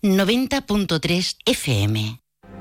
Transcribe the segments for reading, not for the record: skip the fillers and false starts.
90.3 FM.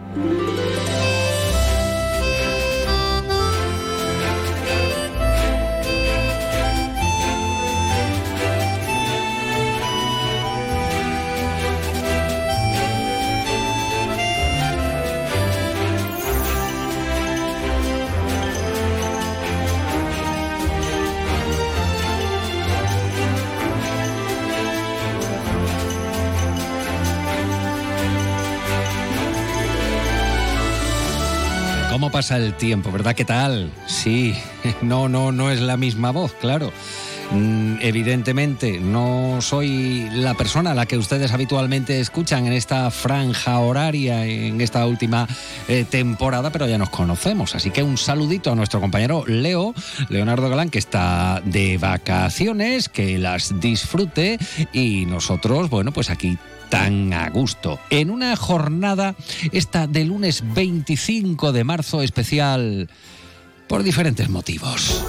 ¿Cómo pasa el tiempo, verdad? ¿Qué tal? Sí, no es la misma voz, claro. Evidentemente no soy la persona a la que ustedes habitualmente escuchan en esta franja horaria, en esta última temporada, pero ya nos conocemos. Así que un saludito a nuestro compañero Leonardo Galán, que está de vacaciones, que las disfrute, y nosotros, bueno, pues aquí tan a gusto, en una jornada esta de lunes 25 de marzo especial por diferentes motivos.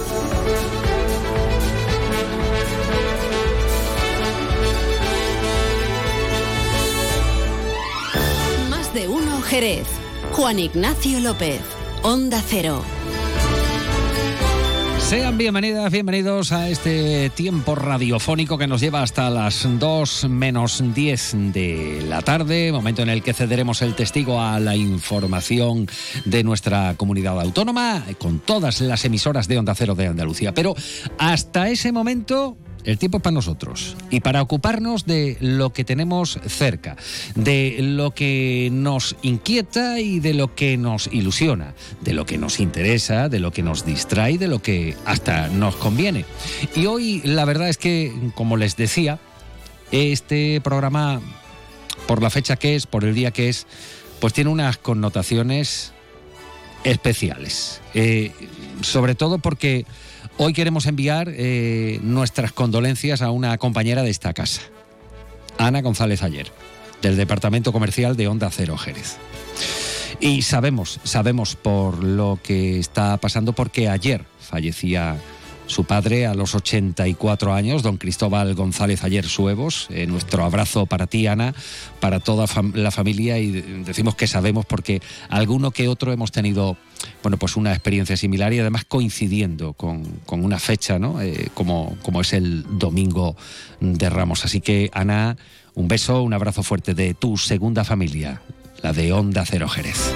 Más de uno Jerez. Juan Ignacio López, Onda Cero. Sean bienvenidos a este tiempo radiofónico que nos lleva hasta las 2 menos 10 de la tarde, momento en el que cederemos el testigo a la información de nuestra comunidad autónoma, con todas las emisoras de Onda Cero de Andalucía. Pero hasta ese momento, el tiempo es para nosotros y para ocuparnos de lo que tenemos cerca, de lo que nos inquieta y de lo que nos ilusiona, de lo que nos interesa, de lo que nos distrae, de lo que hasta nos conviene. Y hoy la verdad es que, como les decía, este programa, por la fecha que es, por el día que es, pues tiene unas connotaciones especiales. Sobre todo porque hoy queremos enviar nuestras condolencias a una compañera de esta casa, Ana González Ayer, del Departamento Comercial de Onda Cero Jerez. Y sabemos por lo que está pasando, porque ayer fallecía su padre a los 84 años, don Cristóbal González Ayer Suevos. Nuestro abrazo para ti, Ana, para toda la familia, y decimos que sabemos porque alguno que otro hemos tenido, bueno, pues una experiencia similar y además coincidiendo con una fecha, ¿no? Como es el Domingo de Ramos. Así que, Ana, un beso, un abrazo fuerte de tu segunda familia, la de Onda Cero Jerez.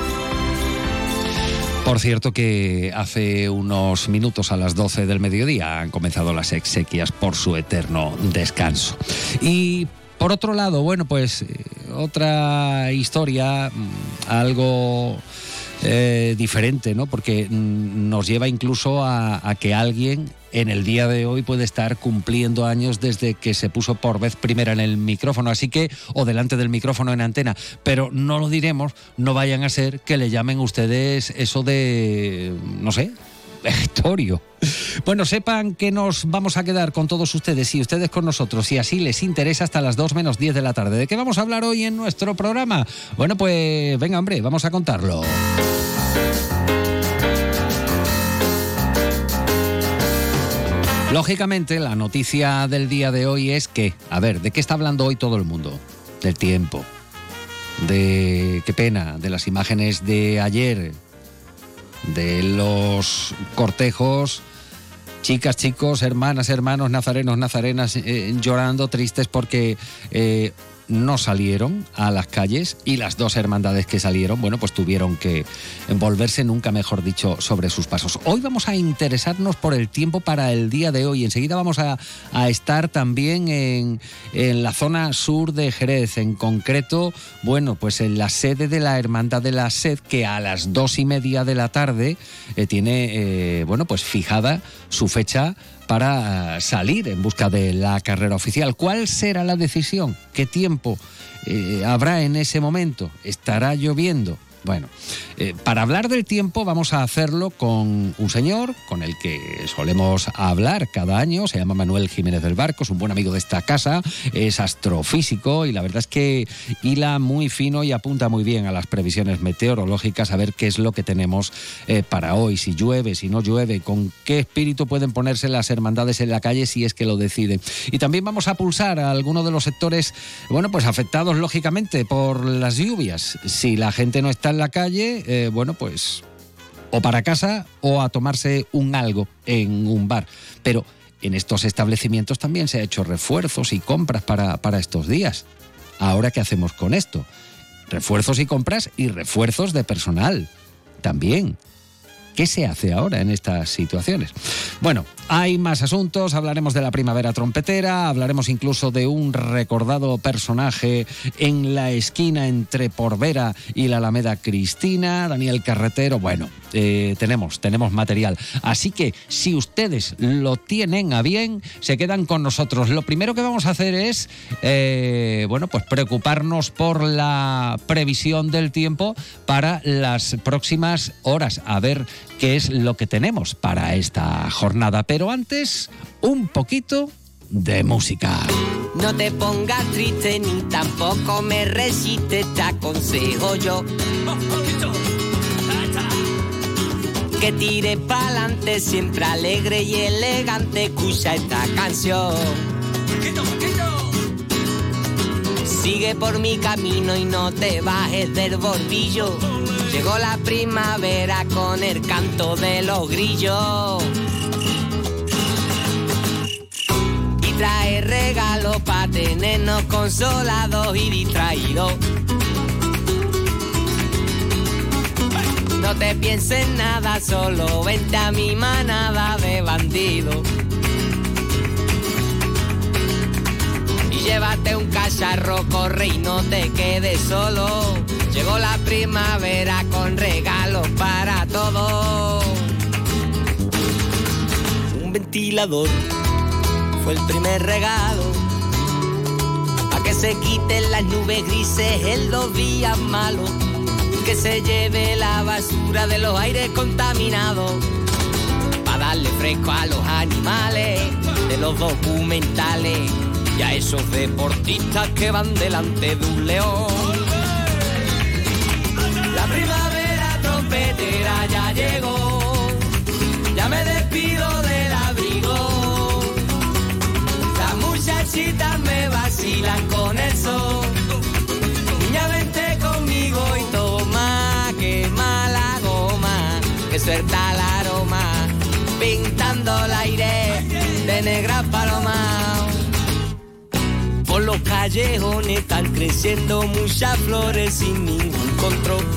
Por cierto que hace unos minutos, a las 12 del mediodía, han comenzado las exequias por su eterno descanso. Y por otro lado, bueno, pues otra historia, algo diferente, ¿no? Porque nos lleva incluso a que alguien en el día de hoy puede estar cumpliendo años desde que se puso por vez primera en el micrófono, así que, o delante del micrófono en antena, pero no lo diremos, no vayan a ser que le llamen ustedes eso de, no sé, vegetorio. Bueno, sepan que nos vamos a quedar con todos ustedes y ustedes con nosotros, si así les interesa, hasta las 2 menos 10 de la tarde. ¿De qué vamos a hablar hoy en nuestro programa? Bueno, pues venga, hombre, vamos a contarlo. Lógicamente, la noticia del día de hoy es que, a ver, ¿de qué está hablando hoy todo el mundo? Del tiempo, de, qué pena, de las imágenes de ayer, de los cortejos, chicas, chicos, hermanas, hermanos, nazarenos, nazarenas, llorando, tristes porque no salieron a las calles, y las dos hermandades que salieron, bueno, pues tuvieron que envolverse, nunca mejor dicho, sobre sus pasos. Hoy vamos a interesarnos por el tiempo para el día de hoy. Enseguida vamos a estar también en la zona sur de Jerez, en concreto, bueno, pues en la sede de la Hermandad de la Sed, que a las 2:30 de la tarde tiene, bueno, pues fijada su fecha para salir en busca de la carrera oficial. ¿Cuál será la decisión? ¿Qué tiempo habrá en ese momento? ¿Estará lloviendo? Bueno, para hablar del tiempo vamos a hacerlo con un señor con el que solemos hablar cada año. Se llama Manuel Jiménez del Barco, es un buen amigo de esta casa, es astrofísico y la verdad es que hila muy fino y apunta muy bien a las previsiones meteorológicas, a ver qué es lo que tenemos para hoy, si llueve, si no llueve, con qué espíritu pueden ponerse las hermandades en la calle si es que lo deciden. Y también vamos a pulsar a algunos de los sectores, bueno, pues afectados lógicamente por las lluvias. Si la gente no está en la calle, bueno, pues o para casa o a tomarse un algo en un bar. Pero en estos establecimientos también se ha hecho refuerzos y compras para estos días. ¿Ahora qué hacemos con esto? Refuerzos y compras y refuerzos de personal también. ¿Qué se hace ahora en estas situaciones? Bueno, hay más asuntos, hablaremos de la primavera trompetera, hablaremos incluso de un recordado personaje en la esquina entre Porvera y la Alameda Cristina, Daniel Carretero. Bueno, tenemos material. Así que si ustedes lo tienen a bien, se quedan con nosotros. Lo primero que vamos a hacer es, bueno, pues preocuparnos por la previsión del tiempo para las próximas horas. A ver qué es lo que tenemos para esta jornada. Pero antes, un poquito de música. No te pongas triste ni tampoco me resistes, te aconsejo yo que tires pa'lante, siempre alegre y elegante, escucha esta canción. Sigue por mi camino y no te bajes del bordillo. Llegó la primavera con el canto de los grillos. Y trae regalos para tenernos consolados y distraídos. No te pienses nada, solo vente a mi manada de bandidos. Llévate un cacharro, corre y no te quedes solo. Llegó la primavera con regalos para todos. Un ventilador fue el primer regalo, pa' que se quiten las nubes grises en los días malos, que se lleve la basura de los aires contaminados, pa' darle fresco a los animales de los documentales y a esos deportistas que van delante de un león. La primavera trompetera ya llegó, ya me despido del abrigo. Las muchachitas me vacilan con el sol. Niña, vente conmigo y toma, quema la goma, que suelta el aroma, pintando el aire de negra paloma. Por los callejones están creciendo muchas flores sin ningún control.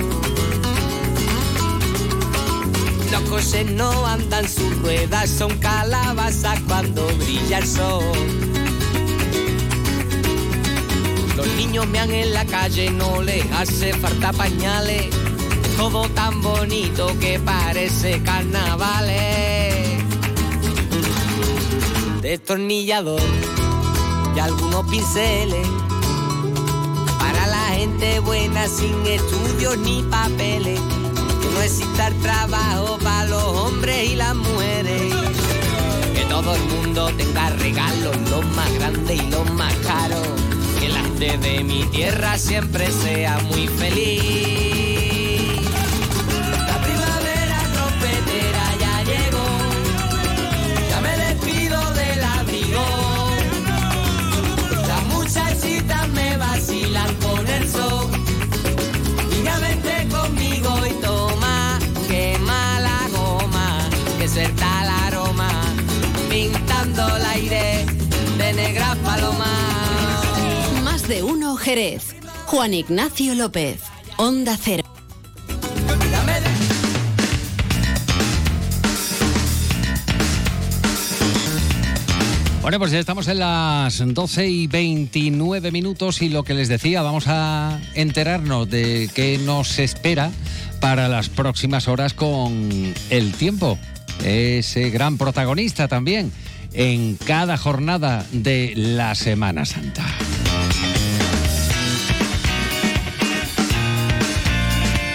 Los coches no andan, sus ruedas son calabazas cuando brilla el sol. Los niños mean en la calle, no les hace falta pañales. Todo tan bonito que parece carnavales. Destornillador y algunos pinceles para la gente buena sin estudios ni papeles. Que no exista el trabajo para los hombres y las mujeres. Que todo el mundo tenga regalos, los más grandes y los más caros. Que la gente de mi tierra siempre sea muy feliz. La primavera trompetera ya llegó, ya me despido del abrigo. Muchachitas me vacilan con el sol. Niña, vente conmigo y toma, quema la goma, que suelta el aroma, pintando el aire de negra paloma. Más de uno Jerez. Juan Ignacio López, Onda Cero. Bueno, pues ya estamos en las 12:29 y lo que les decía, vamos a enterarnos de qué nos espera para las próximas horas con el tiempo. Ese gran protagonista también en cada jornada de la Semana Santa.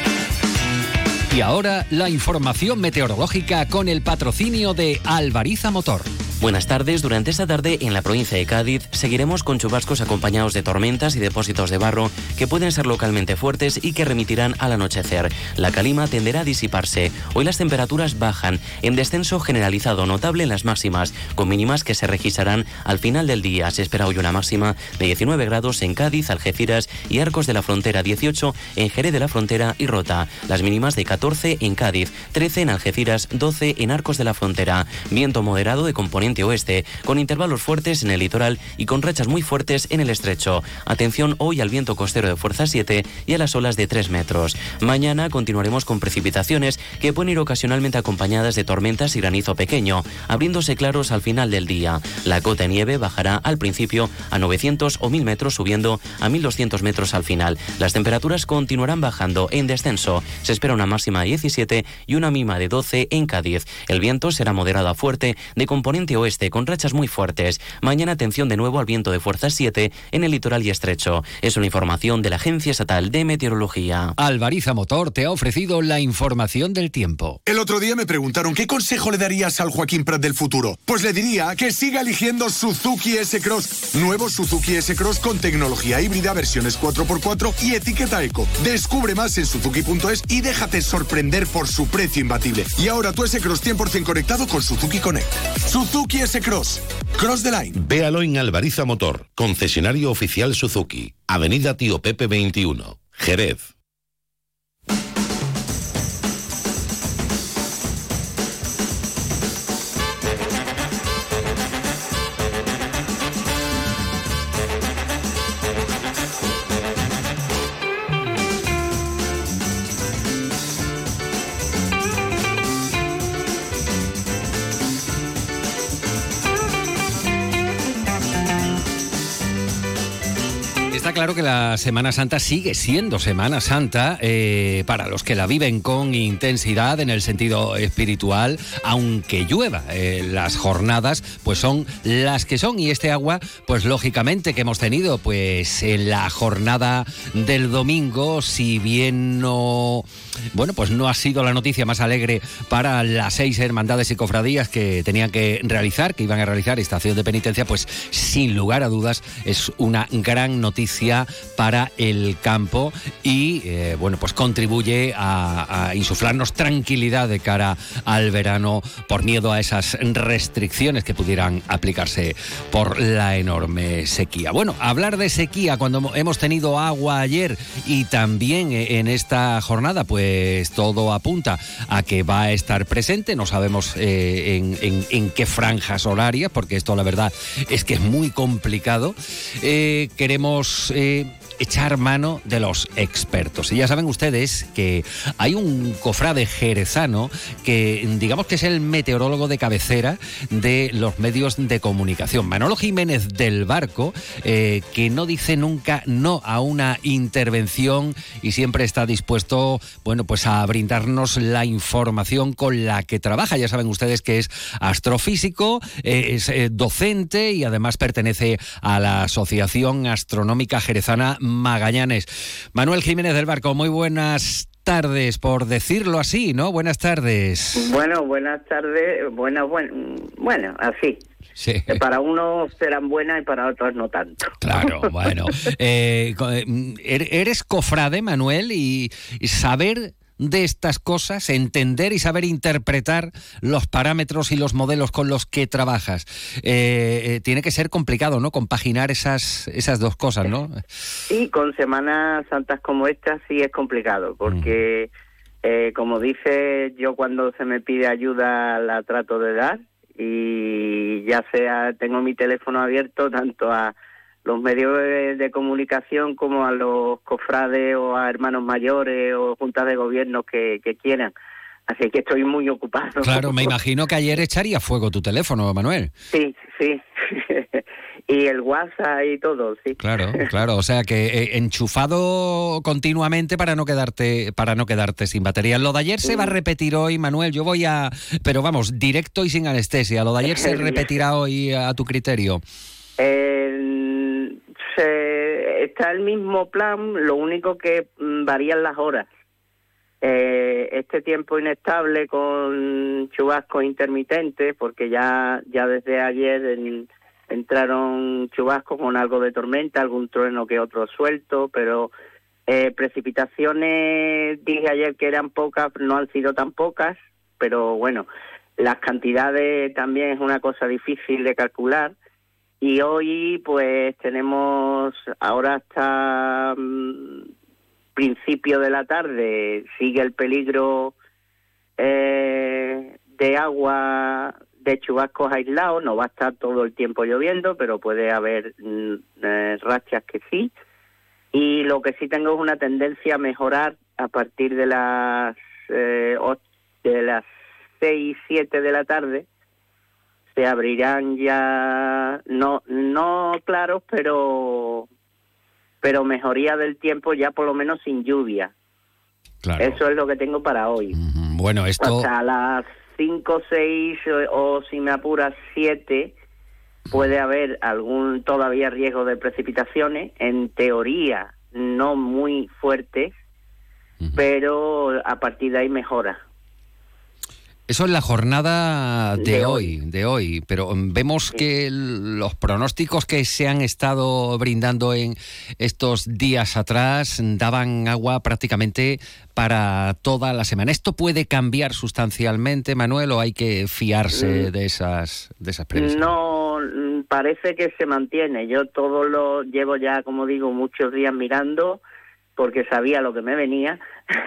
Y ahora la información meteorológica con el patrocinio de Alvariza Motor. Buenas tardes. Durante esta tarde en la provincia de Cádiz seguiremos con chubascos acompañados de tormentas y depósitos de barro que pueden ser localmente fuertes y que remitirán al anochecer. La calima tenderá a disiparse. Hoy las temperaturas bajan en descenso generalizado notable en las máximas, con mínimas que se registrarán al final del día. Se espera hoy una máxima de 19 grados en Cádiz, Algeciras y Arcos de la Frontera, 18 en Jerez de la Frontera y Rota. Las mínimas de 14 en Cádiz, 13 en Algeciras, 12 en Arcos de la Frontera. Viento moderado de componente oeste, con intervalos fuertes en el litoral y con rachas muy fuertes en el estrecho. Atención hoy al viento costero de fuerza 7 y a las olas de 3 metros. Mañana continuaremos con precipitaciones que pueden ir ocasionalmente acompañadas de tormentas y granizo pequeño, abriéndose claros al final del día. La cota de nieve bajará al principio a 900 o 1000 metros, subiendo a 1200 metros al final. Las temperaturas continuarán bajando en descenso. Se espera una máxima de 17 y una mínima de 12 en Cádiz. El viento será moderado a fuerte de componente oeste con rachas muy fuertes. Mañana atención de nuevo al viento de fuerza 7 en el litoral y estrecho. Es una información de la Agencia Estatal de Meteorología. Alvariza Motor te ha ofrecido la información del tiempo. El otro día me preguntaron qué consejo le darías al Joaquín Prat del futuro. Pues le diría que siga eligiendo Suzuki S-Cross. Nuevo Suzuki S-Cross con tecnología híbrida, versiones 4x4 y etiqueta eco. Descubre más en suzuki.es y déjate sorprender por su precio imbatible. Y ahora tu S-Cross 100% conectado con Suzuki Connect. Suzuki S-Cross. Cross the line. Véalo en Alvariza Motor, concesionario oficial Suzuki. Avenida Tío Pepe 21, Jerez. Está claro que la Semana Santa sigue siendo Semana Santa para los que la viven con intensidad en el sentido espiritual, aunque llueva. Las jornadas pues son las que son, y este agua pues lógicamente que hemos tenido pues en la jornada del domingo, si bien no ha sido la noticia más alegre para las 6 hermandades y cofradías que tenían que realizar, que iban a realizar esta acción de penitencia, pues sin lugar a dudas es una gran noticia para el campo y pues contribuye a insuflarnos tranquilidad de cara al verano por miedo a esas restricciones que pudieran aplicarse por la enorme sequía. Bueno, hablar de sequía cuando hemos tenido agua ayer y también en esta jornada, pues todo apunta a que va a estar presente. No sabemos en qué franjas horarias, porque esto la verdad es que es muy complicado. Queremos echar mano de los expertos. Y ya saben ustedes que hay un cofrade jerezano que digamos que es el meteorólogo de cabecera de los medios de comunicación, Manolo Jiménez del Barco, que no dice nunca no a una intervención y siempre está dispuesto, pues a brindarnos la información con la que trabaja. Ya saben ustedes que es astrofísico, es docente y además pertenece a la Asociación Astronómica Jerezana Magallanes. Manuel Jiménez del Barco, muy buenas tardes, por decirlo así, ¿no? Buenas tardes. Bueno, buenas tardes. Bueno, así. Sí. Para unos serán buenas y para otros no tanto. Claro, bueno. Eres cofrade, Manuel, y saber de estas cosas, entender y saber interpretar los parámetros y los modelos con los que trabajas. Tiene que ser complicado, ¿no? Compaginar esas dos cosas, ¿no? Sí, con Semanas Santas como esta sí es complicado, porque como dice, yo cuando se me pide ayuda la trato de dar, y ya sea, tengo mi teléfono abierto tanto a los medios de comunicación como a los cofrades o a hermanos mayores o juntas de gobierno que quieran. Así que estoy muy ocupado. Claro, me imagino que ayer echaría fuego tu teléfono, Manuel. Sí. Y el WhatsApp y todo, sí. Claro. O sea que enchufado continuamente para no quedarte sin batería. Lo de ayer se va a repetir hoy, Manuel. Pero vamos, directo y sin anestesia. Lo de ayer se repetirá hoy a tu criterio. Está el mismo plan, lo único que varían las horas. Este tiempo inestable con chubascos intermitentes, porque ya desde ayer entraron chubascos con algo de tormenta, algún trueno que otro suelto, pero precipitaciones, dije ayer que eran pocas, no han sido tan pocas, pero bueno, las cantidades también es una cosa difícil de calcular. Y hoy pues tenemos, ahora hasta principio de la tarde, sigue el peligro de agua, de chubascos aislados. No va a estar todo el tiempo lloviendo, pero puede haber rachas que sí. Y lo que sí tengo es una tendencia a mejorar a partir de las 6, 7 de la tarde. Se abrirán ya, no claros, pero mejoría del tiempo, ya por lo menos sin lluvia. Claro. Eso es lo que tengo para hoy. Bueno, esto... Hasta las 5, 6 o si me apuras 7 puede haber algún todavía riesgo de precipitaciones, en teoría no muy fuertes, pero a partir de ahí mejora. Eso es la jornada de hoy, pero vemos que los pronósticos que se han estado brindando en estos días atrás daban agua prácticamente para toda la semana. ¿Esto puede cambiar sustancialmente, Manuel, o hay que fiarse de esas previsiones? No, parece que se mantiene. Yo todo lo llevo ya, como digo, muchos días mirando, porque sabía lo que me venía.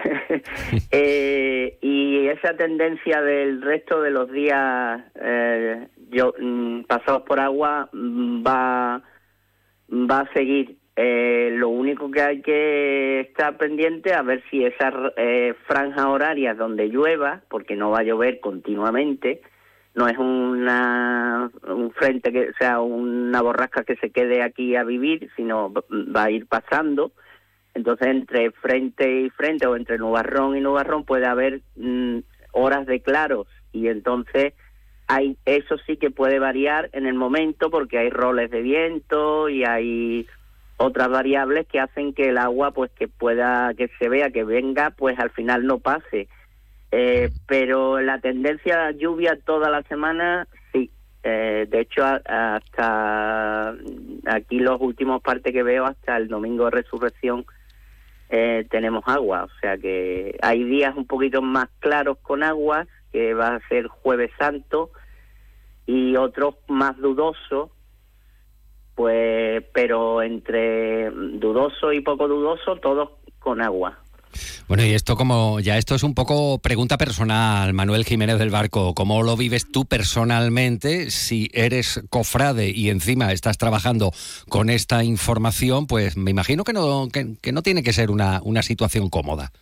Y esa tendencia del resto de los días pasados por agua va a seguir. Lo único que hay que estar pendiente a ver si esas franjas horarias donde llueva, porque no va a llover continuamente, no es un frente que sea una borrasca que se quede aquí a vivir, sino va a ir pasando. Entonces, entre frente y frente o entre nubarrón y nubarrón puede haber horas de claros, y entonces eso sí que puede variar en el momento, porque hay roles de viento y hay otras variables que hacen que el agua, pues que se vea que venga, pues al final no pase. Pero la tendencia a lluvia toda la semana, sí. De hecho, hasta aquí los últimos partes que veo, hasta el domingo de Resurrección, tenemos agua. O sea que hay días un poquito más claros con agua, que va a ser Jueves Santo, y otros más dudosos, pues, pero entre dudoso y poco dudoso, todos con agua. Bueno, y esto esto es un poco pregunta personal, Manuel Jiménez del Barco. ¿Cómo lo vives tú personalmente? Si eres cofrade y encima estás trabajando con esta información, pues me imagino que no tiene que ser una situación cómoda.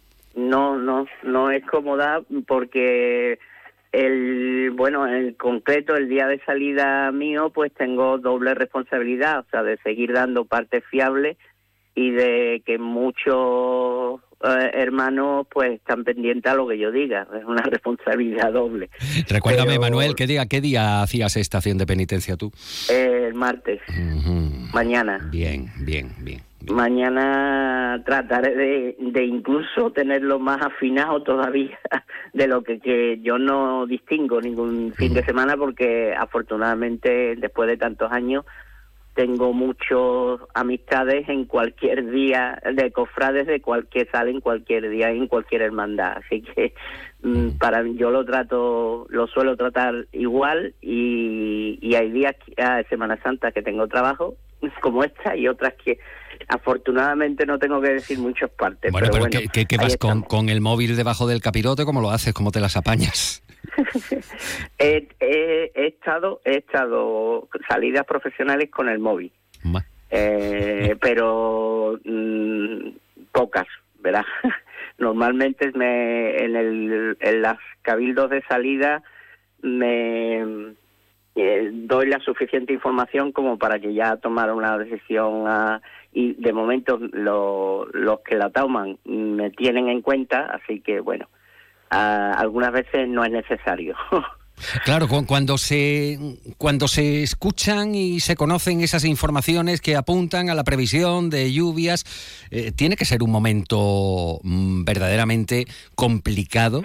No es cómoda, porque en concreto el día de salida mío, pues tengo doble responsabilidad, o sea, de seguir dando parte fiable y de que muchos hermanos pues están pendientes a lo que yo diga. Es una responsabilidad doble. Recuérdame, Manuel, ¿qué día hacías estación de penitencia tú? El martes. Mañana. Bien. Mañana trataré de incluso tenerlo más afinado todavía de lo que yo no distingo ningún fin de semana, porque afortunadamente después de tantos años tengo muchas amistades en cualquier día, de cofrades que salen cualquier día en cualquier hermandad, así que yo lo suelo tratar igual, y hay días, Semana Santa, que tengo trabajo como esta, y otras que afortunadamente no tengo que decir muchas partes. Bueno, pero ¿qué vas con el móvil debajo del capirote? ¿Cómo lo haces? ¿Cómo te las apañas? He estado salidas profesionales con el móvil, pero pocas, ¿verdad? Normalmente en las cabildos de salida me doy la suficiente información como para que ya tomara una decisión, y de momento los que la toman me tienen en cuenta, así que bueno, algunas veces no es necesario. Claro, cuando se escuchan y se conocen esas informaciones que apuntan a la previsión de lluvias, tiene que ser un momento verdaderamente complicado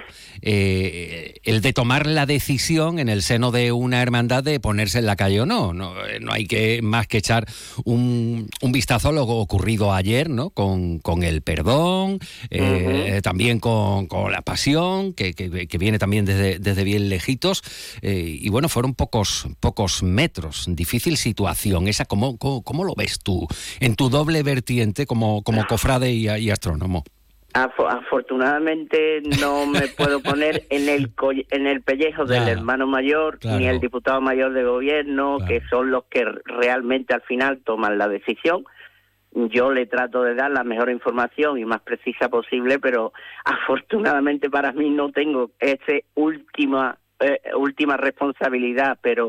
el de tomar la decisión en el seno de una hermandad de ponerse en la calle o no. No hay más que echar un vistazo a lo ocurrido ayer, ¿no? Con el perdón, también con la pasión, que viene también desde bien lejitos. Y bueno, fueron pocos metros. Difícil situación. Esa, ¿cómo lo ves tú en tu doble vertiente como cofrade y astrónomo? Afortunadamente no me puedo poner en el pellejo del hermano mayor, ni el diputado mayor de gobierno, que son los que realmente al final toman la decisión. Yo le trato de dar la mejor información y más precisa posible, pero afortunadamente para mí no tengo esa última responsabilidad, pero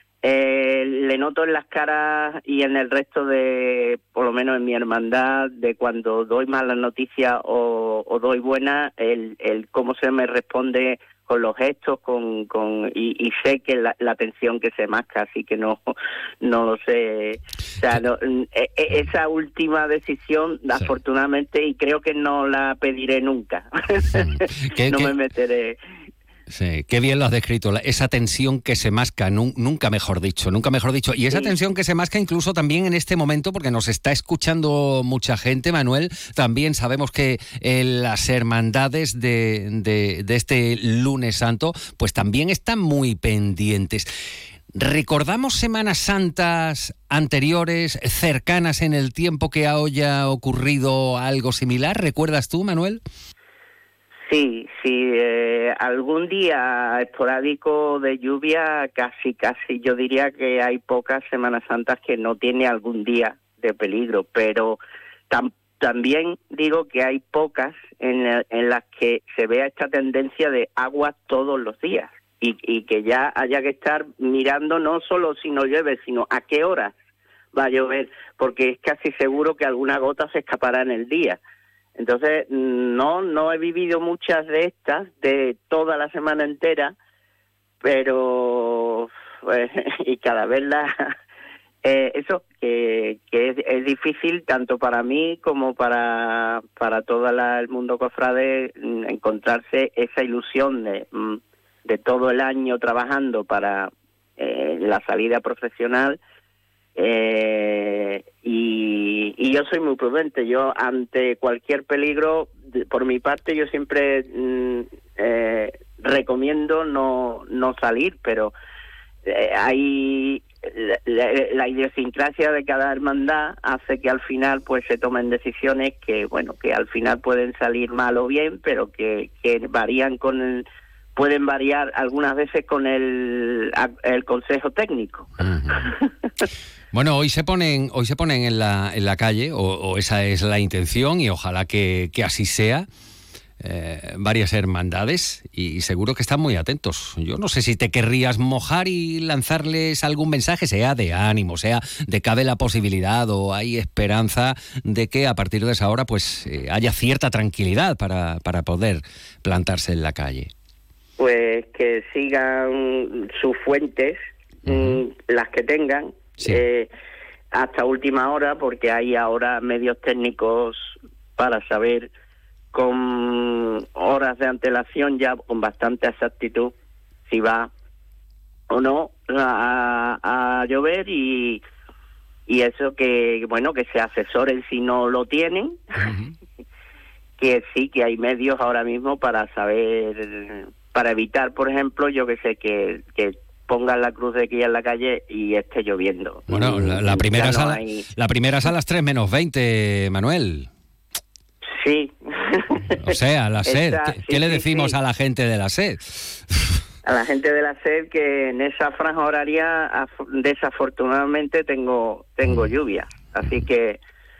le noto en las caras y en el resto de, por lo menos en mi hermandad, de cuando doy malas noticias o doy buenas, el cómo se me responde con los gestos, y sé que la tensión que se masca, así que no lo sé. O sea, esa última decisión, afortunadamente, y creo que no la pediré nunca. Me meteré. Sí, qué bien lo has descrito, esa tensión que se masca, nunca mejor dicho. Y esa tensión que se masca incluso también en este momento, porque nos está escuchando mucha gente, Manuel. También sabemos que las hermandades de este lunes santo, pues también están muy pendientes. ¿Recordamos Semanas Santas anteriores, cercanas en el tiempo, que haya ocurrido algo similar? ¿Recuerdas tú, Manuel? Sí, algún día esporádico de lluvia, casi, yo diría que hay pocas Semanas Santas que no tiene algún día de peligro, pero también digo que hay pocas en las que se vea esta tendencia de agua todos los días y que ya haya que estar mirando no solo si no llueve, sino a qué horas va a llover, porque es casi seguro que alguna gota se escapará en el día. Entonces, no he vivido muchas de estas, de toda la semana entera, pero y cada vez eso que es difícil tanto para mí como para todo el mundo cofrade, encontrarse esa ilusión de todo el año trabajando para la salida profesional. Y yo soy muy prudente. Yo ante cualquier peligro, por mi parte, yo siempre recomiendo no salir, pero hay la idiosincrasia de cada hermandad hace que al final pues se tomen decisiones que al final pueden salir mal o bien, pero que varían pueden variar algunas veces con el consejo técnico. Bueno, hoy se ponen en la calle, o esa es la intención, y ojalá que así sea, varias hermandades, y seguro que están muy atentos. Yo no sé si te querrías mojar y lanzarles algún mensaje, sea de ánimo, sea de cabe la posibilidad o hay esperanza de que a partir de esa hora pues haya cierta tranquilidad para poder plantarse en la calle. Pues que sigan sus fuentes, las que tengan, sí, hasta última hora, porque hay ahora medios técnicos para saber con horas de antelación, ya con bastante exactitud, si va o no a llover, y eso que se asesoren si no lo tienen. Que sí, que hay medios ahora mismo para saber, para evitar, por ejemplo, yo que sé, que pongan la cruz de guía en la calle y esté lloviendo. Bueno, la primera es a las 3 menos 20, Manuel. Sí. O sea, la SED. ¿Qué le decimos a la gente de la SED? A la gente de la SED que en esa franja horaria desafortunadamente tengo lluvia. Así que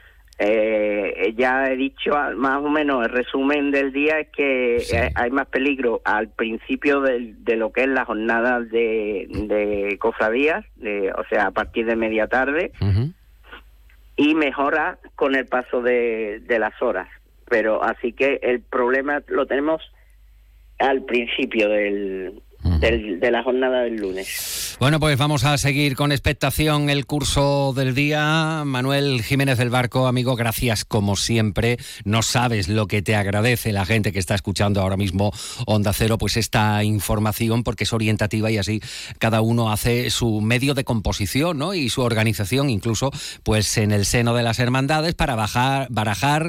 ya he dicho más o menos el resumen del día es que sí, hay más peligro al principio de lo que es la jornada de cofradías, o sea, a partir de media tarde, y mejora con el paso de las horas. Pero así que el problema lo tenemos al principio del de la jornada del lunes. Bueno, pues vamos a seguir con expectación el curso del día. Manuel Jiménez del Barco, amigo, gracias como siempre. No sabes lo que te agradece la gente que está escuchando ahora mismo Onda Cero, pues esta información, porque es orientativa y así cada uno hace su medio de composición, ¿no? Y su organización, incluso pues en el seno de las hermandades, para barajar,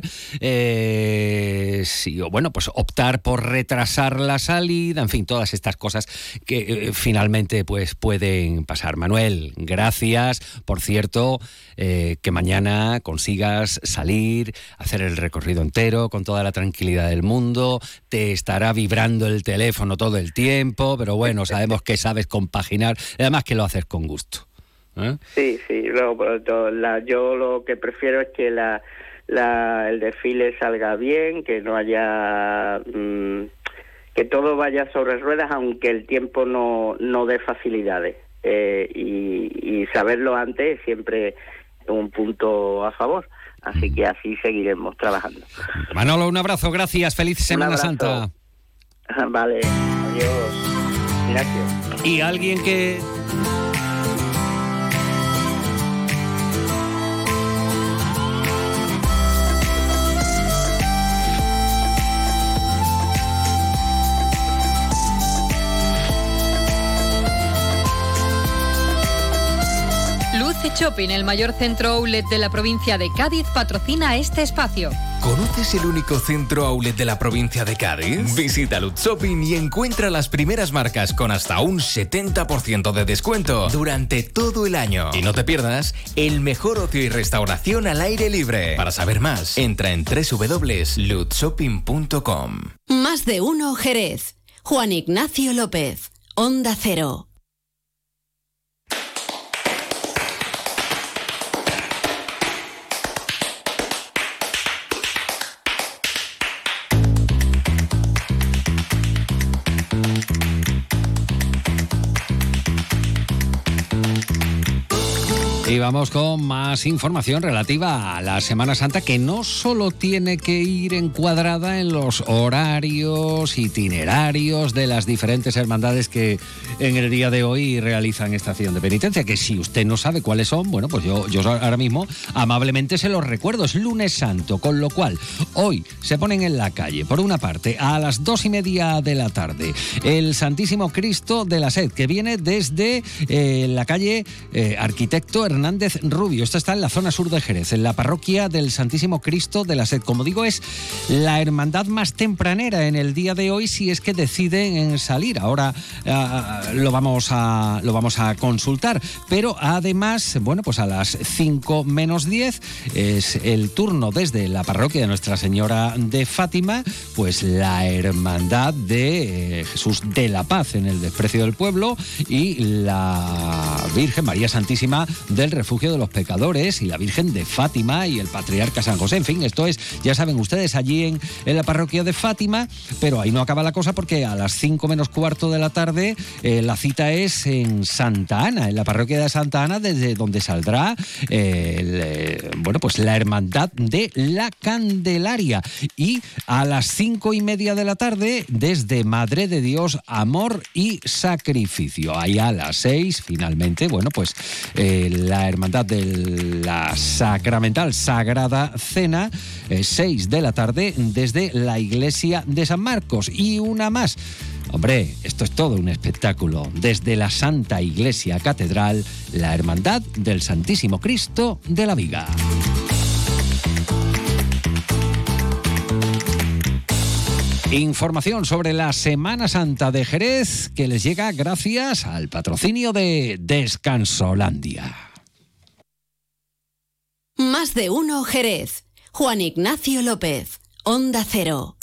pues optar por retrasar la salida, en fin, todas estas cosas que finalmente pues pueden pasar. Manuel, gracias. Por cierto, que mañana consigas salir, hacer el recorrido entero con toda la tranquilidad del mundo. Te estará vibrando el teléfono todo el tiempo, pero bueno, sabemos que sabes compaginar, además que lo haces con gusto. Sí, yo lo que prefiero es que el desfile salga bien, que no haya... que todo vaya sobre ruedas, aunque el tiempo no dé facilidades. Y saberlo antes siempre es un punto a favor. Así que así seguiremos trabajando. Manolo, un abrazo, gracias. Feliz Semana Santa. Vale, adiós. Gracias. Y alguien que... Shopping, el mayor centro outlet de la provincia de Cádiz, patrocina este espacio. ¿Conoces el único centro outlet de la provincia de Cádiz? Visita Luz Shopping y encuentra las primeras marcas con hasta un 70% de descuento durante todo el año. Y no te pierdas el mejor ocio y restauración al aire libre. Para saber más, entra en www.lutzshopping.com. Más de uno Jerez. Juan Ignacio López, Onda Cero. Y vamos con más información relativa a la Semana Santa, que no solo tiene que ir encuadrada en los horarios, itinerarios de las diferentes hermandades que en el día de hoy realizan esta acción de penitencia, que si usted no sabe cuáles son, bueno, pues yo ahora mismo amablemente se los recuerdo. Es Lunes Santo, con lo cual hoy se ponen en la calle, por una parte, a las 2:30 de la tarde, el Santísimo Cristo de la Sed, que viene desde la calle Arquitecto Hernández Rubio. Esta está en la zona sur de Jerez, en la parroquia del Santísimo Cristo de la Sed. Como digo, es la hermandad más tempranera en el día de hoy, si es que deciden salir. Ahora lo vamos a consultar. Pero además, bueno, pues a las 5 menos 10 es el turno desde la parroquia de Nuestra Señora de Fátima, pues la hermandad de Jesús de la Paz en el Desprecio del Pueblo, y la Virgen María Santísima del Refugio de los Pecadores, y la Virgen de Fátima y el Patriarca San José. En fin, esto es, ya saben ustedes, allí en la parroquia de Fátima. Pero ahí no acaba la cosa, porque a las 5 menos cuarto de la tarde la cita es en Santa Ana, en la parroquia de Santa Ana, desde donde saldrá pues la hermandad de la Candelaria. Y a las 5:30 de la tarde, desde Madre de Dios, Amor y Sacrificio. Ahí a las 6, finalmente, bueno, pues la hermandad de la Sacramental Sagrada Cena, 6 de la tarde, desde la iglesia de San Marcos. Y una más. Hombre, esto es todo un espectáculo. Desde la Santa Iglesia Catedral, la Hermandad del Santísimo Cristo de la Viga. Información sobre la Semana Santa de Jerez, que les llega gracias al patrocinio de Descansolandia. Más de uno Jerez. Juan Ignacio López, Onda Cero.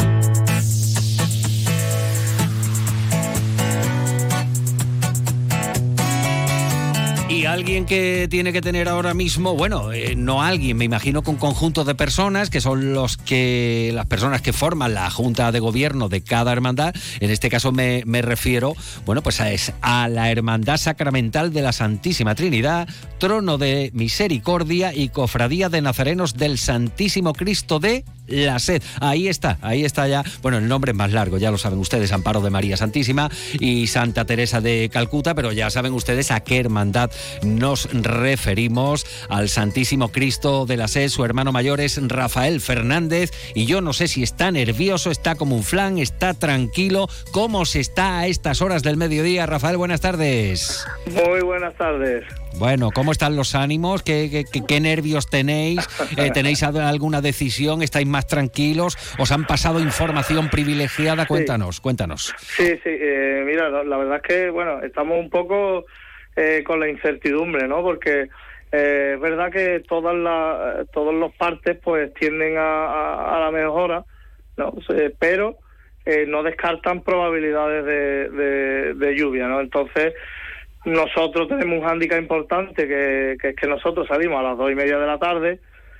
Y alguien que tiene que tener ahora mismo, no alguien, me imagino que un conjunto de personas, que son las personas que forman la Junta de Gobierno de cada hermandad. En este caso me refiero, pues a la Hermandad Sacramental de la Santísima Trinidad, Trono de Misericordia y Cofradía de Nazarenos del Santísimo Cristo de La Sed. Ahí está ya. Bueno, el nombre es más largo, ya lo saben ustedes, Amparo de María Santísima y Santa Teresa de Calcuta, pero ya saben ustedes a qué hermandad nos referimos. Al Santísimo Cristo de la Sed. Su hermano mayor es Rafael Fernández y yo no sé si está nervioso, está como un flan, está tranquilo. ¿Cómo se está a estas horas del mediodía? Rafael, buenas tardes. Muy buenas tardes. Bueno, ¿cómo están los ánimos? ¿Qué nervios tenéis? ¿Tenéis alguna decisión? ¿Estáis más tranquilos? ¿Os han pasado información privilegiada? Cuéntanos. Sí, mira, la verdad es que, bueno, estamos un poco con la incertidumbre, ¿no? Porque es verdad que todas las partes pues tienden a la mejora, ¿no? Pero no descartan probabilidades de lluvia, ¿no? Entonces, nosotros tenemos un hándicap importante que es que nosotros salimos a las 2:30 de la tarde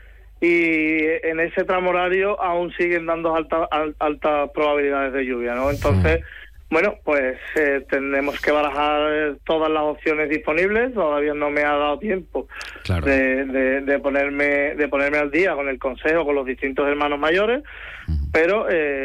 y en ese tramo horario aún siguen dando altas probabilidades de lluvia, ¿no? Entonces, bueno, pues tenemos que barajar todas las opciones disponibles. Todavía no me ha dado tiempo de ponerme al día con el consejo, con los distintos hermanos mayores, pero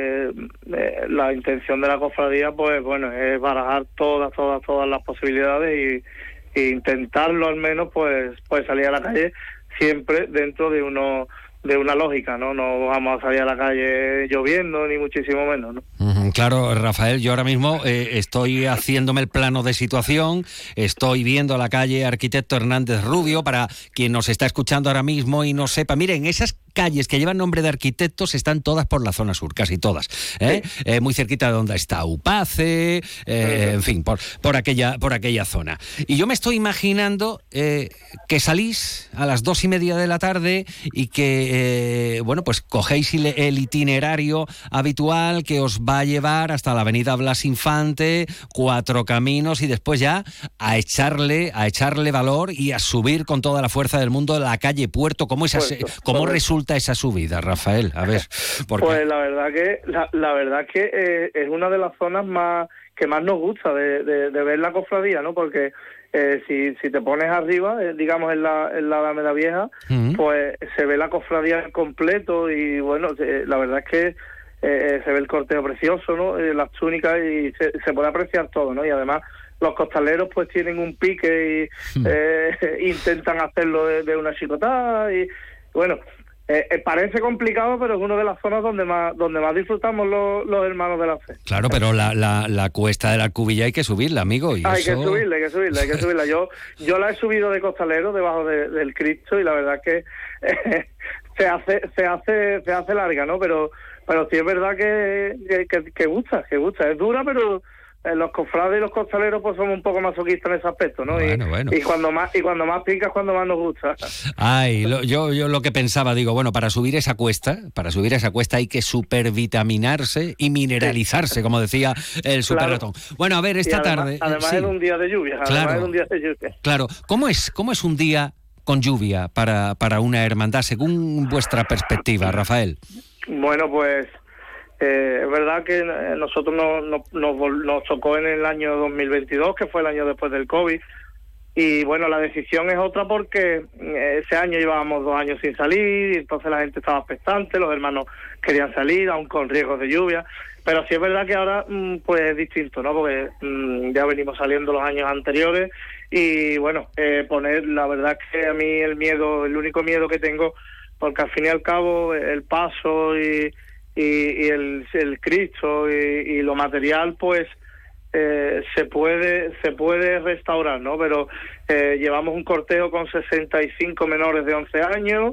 la intención de la cofradía, pues bueno, es barajar todas las posibilidades e intentarlo al menos, pues salir a la calle siempre dentro de una lógica, ¿no? No vamos a salir a la calle lloviendo, ni muchísimo menos, ¿no? Claro, Rafael, yo ahora mismo estoy haciéndome el plano de situación, estoy viendo la calle Arquitecto Hernández Rubio, para quien nos está escuchando ahora mismo y no sepa, miren, esas calles que llevan nombre de arquitectos están todas por la zona sur, casi todas, muy cerquita de donde está Upace, en fin, por aquella zona. Y yo me estoy imaginando que salís a las 2:30 de la tarde y que, bueno, pues cogéis el itinerario habitual que os va a llevar hasta la avenida Blas Infante, Cuatro Caminos y después ya a echarle valor y a subir con toda la fuerza del mundo la calle Puerto. ¿Cómo resulta esa subida, Rafael? A ver, pues la verdad que es una de las zonas que más nos gusta de ver la cofradía, ¿no? Porque si te pones arriba, digamos en la Alameda Vieja, pues se ve la cofradía en completo y bueno, la verdad es que se ve el cortejo precioso, ¿no? Las túnicas y se puede apreciar todo, ¿no? Y además los costaleros pues tienen un pique y intentan hacerlo de una chicotada y bueno, parece complicado, pero es una de las zonas donde más disfrutamos los hermanos de la fe. Claro, pero la cuesta de la Cubilla hay que subirla, amigo. Hay que subirla. Yo la he subido de costalero debajo del Cristo y la verdad que se hace larga, ¿no? Pero sí es verdad que gusta. Es dura, pero los cofrades y los costaleros pues somos un poco masoquistas en ese aspecto, ¿no? Bueno. Y cuando más pica es cuando más nos gusta. Yo lo que pensaba, digo, bueno, para subir esa cuesta hay que supervitaminarse y mineralizarse, como decía el super ratón. Bueno, a ver, esta tarde. Además es un día de lluvia. Claro. ¿Cómo es un día con lluvia para una hermandad, según vuestra perspectiva, Rafael? Bueno, pues es verdad que nosotros nos tocó en el año 2022, que fue el año después del COVID, y bueno, la decisión es otra porque ese año llevábamos 2 años sin salir, y entonces la gente estaba expectante, los hermanos querían salir, aún con riesgos de lluvia, pero sí es verdad que ahora pues es distinto, ¿no? Porque ya venimos saliendo los años anteriores, y bueno, la verdad es que a mí el único miedo que tengo, porque al fin y al cabo el paso y el Cristo y lo material pues se puede restaurar, ¿no? Pero llevamos un cortejo con 65 menores de 11 años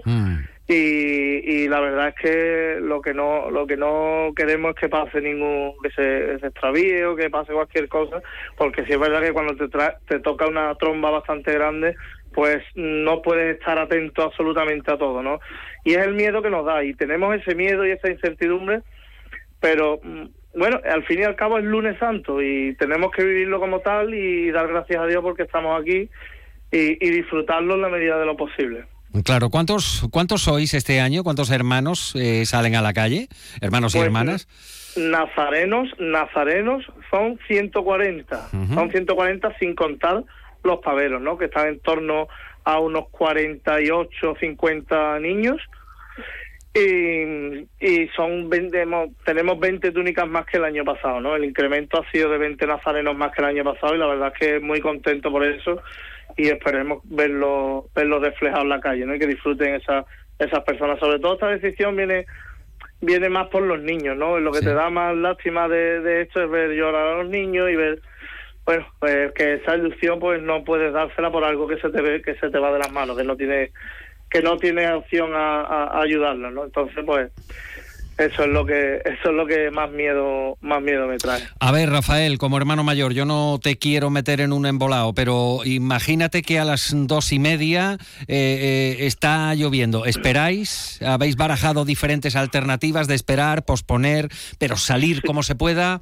y la verdad es que lo que no queremos es que pase que se extravíe o que pase cualquier cosa, porque sí es verdad que cuando te toca una tromba bastante grande, pues no puedes estar atento absolutamente a todo, ¿no? Y es el miedo que nos da, y tenemos ese miedo y esa incertidumbre, pero bueno, al fin y al cabo es Lunes Santo y tenemos que vivirlo como tal y dar gracias a Dios porque estamos aquí y disfrutarlo en la medida de lo posible. Claro, ¿cuántos sois este año? ¿Cuántos hermanos salen a la calle? ¿Hermanos y hermanas? Nazarenos son 140, son 140 sin contar los paveros, ¿no? Que están en torno a unos 48, 50 niños. y tenemos 20 túnicas más que el año pasado, ¿no? El incremento ha sido de 20 nazarenos más que el año pasado y la verdad es que muy contento por eso y esperemos verlo reflejado en la calle, ¿no? Y que disfruten esas personas. Sobre todo esta decisión viene más por los niños, ¿no? Lo que te da más lástima de esto es ver llorar a los niños y ver, bueno, pues que esa ilusión pues no puedes dársela por algo que se te va de las manos, que no tiene opción a ayudarlos, ¿no? Entonces, pues eso es lo que más miedo me trae. A ver, Rafael, como hermano mayor, yo no te quiero meter en un embolado, pero imagínate que a las 2:30 está lloviendo. ¿Esperáis? ¿Habéis barajado diferentes alternativas de esperar, posponer, pero salir como se pueda?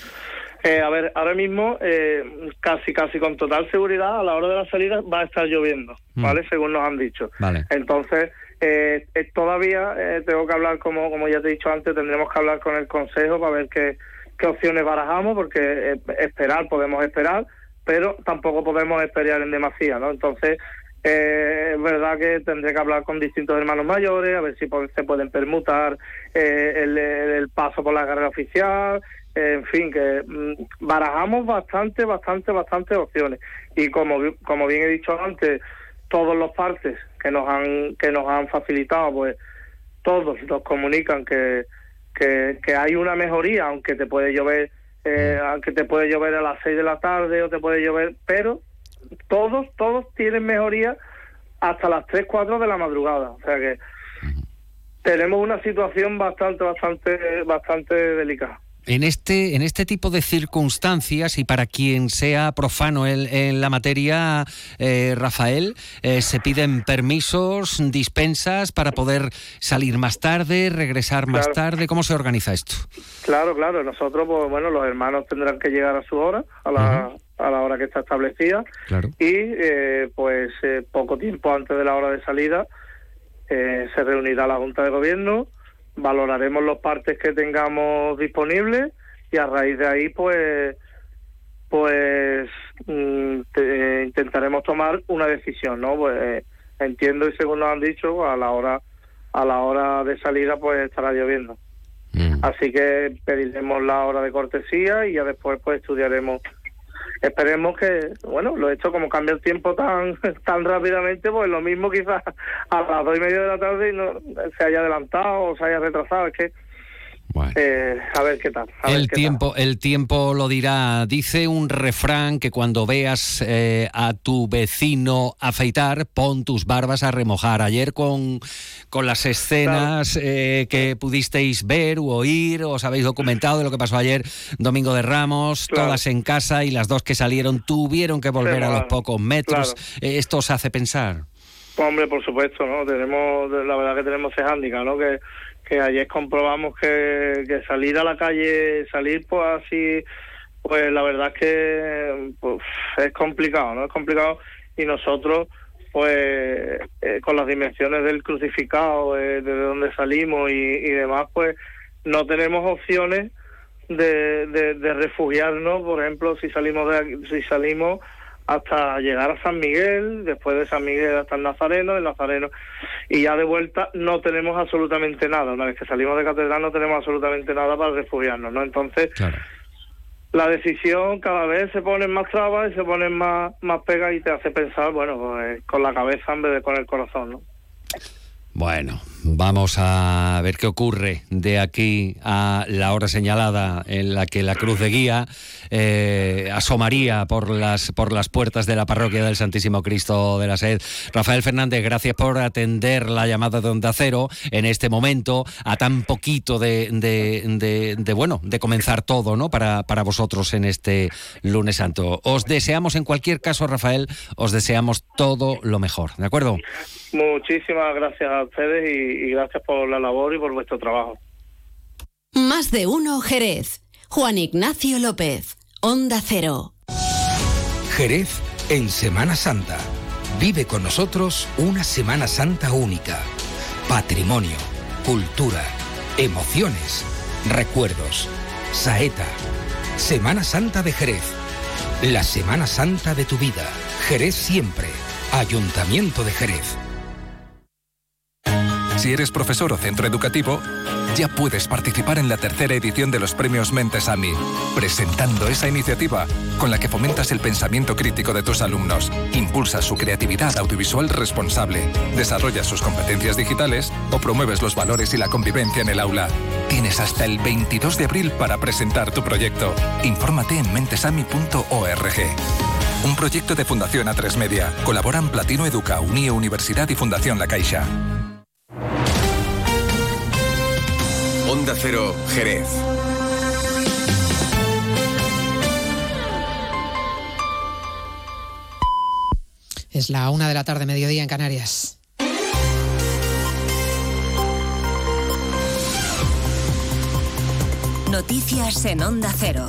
A ver, ahora mismo casi con total seguridad a la hora de la salida va a estar lloviendo, ¿vale? Según nos han dicho. Vale. Entonces, todavía tengo que hablar, como ya te he dicho antes, tendremos que hablar con el Consejo para ver qué opciones barajamos, porque podemos esperar, pero tampoco podemos esperar en demasía, ¿no? Entonces, es verdad que tendré que hablar con distintos hermanos mayores, a ver si se pueden permutar el paso por la carrera oficial. En fin, que barajamos bastante opciones y como bien he dicho antes, todos los partes que nos han facilitado, pues todos nos comunican que hay una mejoría, aunque te puede llover a las 6 de la tarde o te puede llover, pero todos tienen mejoría hasta las 3, 4 de la madrugada, o sea que tenemos una situación bastante delicada. En este tipo de circunstancias, y para quien sea profano en la materia, Rafael, se piden permisos, dispensas para poder salir más tarde, regresar más tarde. ¿Cómo se organiza esto? Claro. Nosotros, pues bueno, los hermanos tendrán que llegar a su hora, a la hora que está establecida. Claro. Y poco tiempo antes de la hora de salida se reunirá la Junta de Gobierno. Valoraremos los partes que tengamos disponibles y a raíz de ahí intentaremos tomar una decisión, ¿no? Pues entiendo, y según nos han dicho, a la hora de salida pues estará lloviendo. Así que pediremos la hora de cortesía y ya después pues estudiaremos. Esperemos que, bueno, lo he hecho como cambia el tiempo tan rápidamente, pues lo mismo quizás a las 2:30 de la tarde y no se haya adelantado o se haya retrasado. Es que bueno. A ver qué tal. El tiempo lo dirá. Dice un refrán que cuando veas a tu vecino afeitar, pon tus barbas a remojar. Ayer con las escenas que pudisteis ver u oír, os habéis documentado de lo que pasó ayer, Domingo de Ramos, todas en casa, y las dos que salieron tuvieron que volver a los pocos metros. ¿Esto os hace pensar? Hombre, por supuesto, ¿no? La verdad que tenemos ese hándicap, ¿no? Que ayer comprobamos que salir a la calle, salir pues así, pues la verdad es que pues, es complicado, ¿no? Es complicado, y nosotros pues con las dimensiones del crucificado, de donde salimos y demás, pues no tenemos opciones de refugiarnos. Por ejemplo, si salimos hasta llegar a San Miguel, después de San Miguel hasta el Nazareno, y ya de vuelta no tenemos absolutamente nada. Una vez que salimos de catedral no tenemos absolutamente nada para refugiarnos, ¿no? Entonces, la decisión cada vez se ponen más trabas y se ponen más pegas y te hace pensar, bueno, pues, con la cabeza en vez de con el corazón, ¿no? Bueno, vamos a ver qué ocurre de aquí a la hora señalada en la que la cruz de guía asomaría por las puertas de la parroquia del Santísimo Cristo de la Sed. Rafael Fernández, gracias por atender la llamada de Onda Cero en este momento, a tan poquito de comenzar todo, ¿no? Para vosotros en este Lunes Santo. Os deseamos, en cualquier caso, Rafael, os deseamos todo lo mejor, ¿de acuerdo? Muchísimas gracias a ustedes y gracias por la labor y por vuestro trabajo. Más de uno Jerez. Juan Ignacio López, Onda Cero. Jerez en Semana Santa. Vive con nosotros una Semana Santa única. Patrimonio, cultura, emociones, recuerdos. Saeta. Semana Santa de Jerez. La Semana Santa de tu vida. Jerez siempre. Ayuntamiento de Jerez. Si eres profesor o centro educativo, ya puedes participar en la tercera edición de los premios Mentesami, presentando esa iniciativa con la que fomentas el pensamiento crítico de tus alumnos, impulsas su creatividad audiovisual responsable, desarrollas sus competencias digitales o promueves los valores y la convivencia en el aula. Tienes hasta el 22 de abril para presentar tu proyecto. Infórmate en mentesami.org. Un proyecto de Fundación A3 Media. Colaboran Platino Educa, Unie Universidad y Fundación La Caixa. Onda Cero, Jerez. Es la 1 de la tarde, mediodía en Canarias. Noticias en Onda Cero.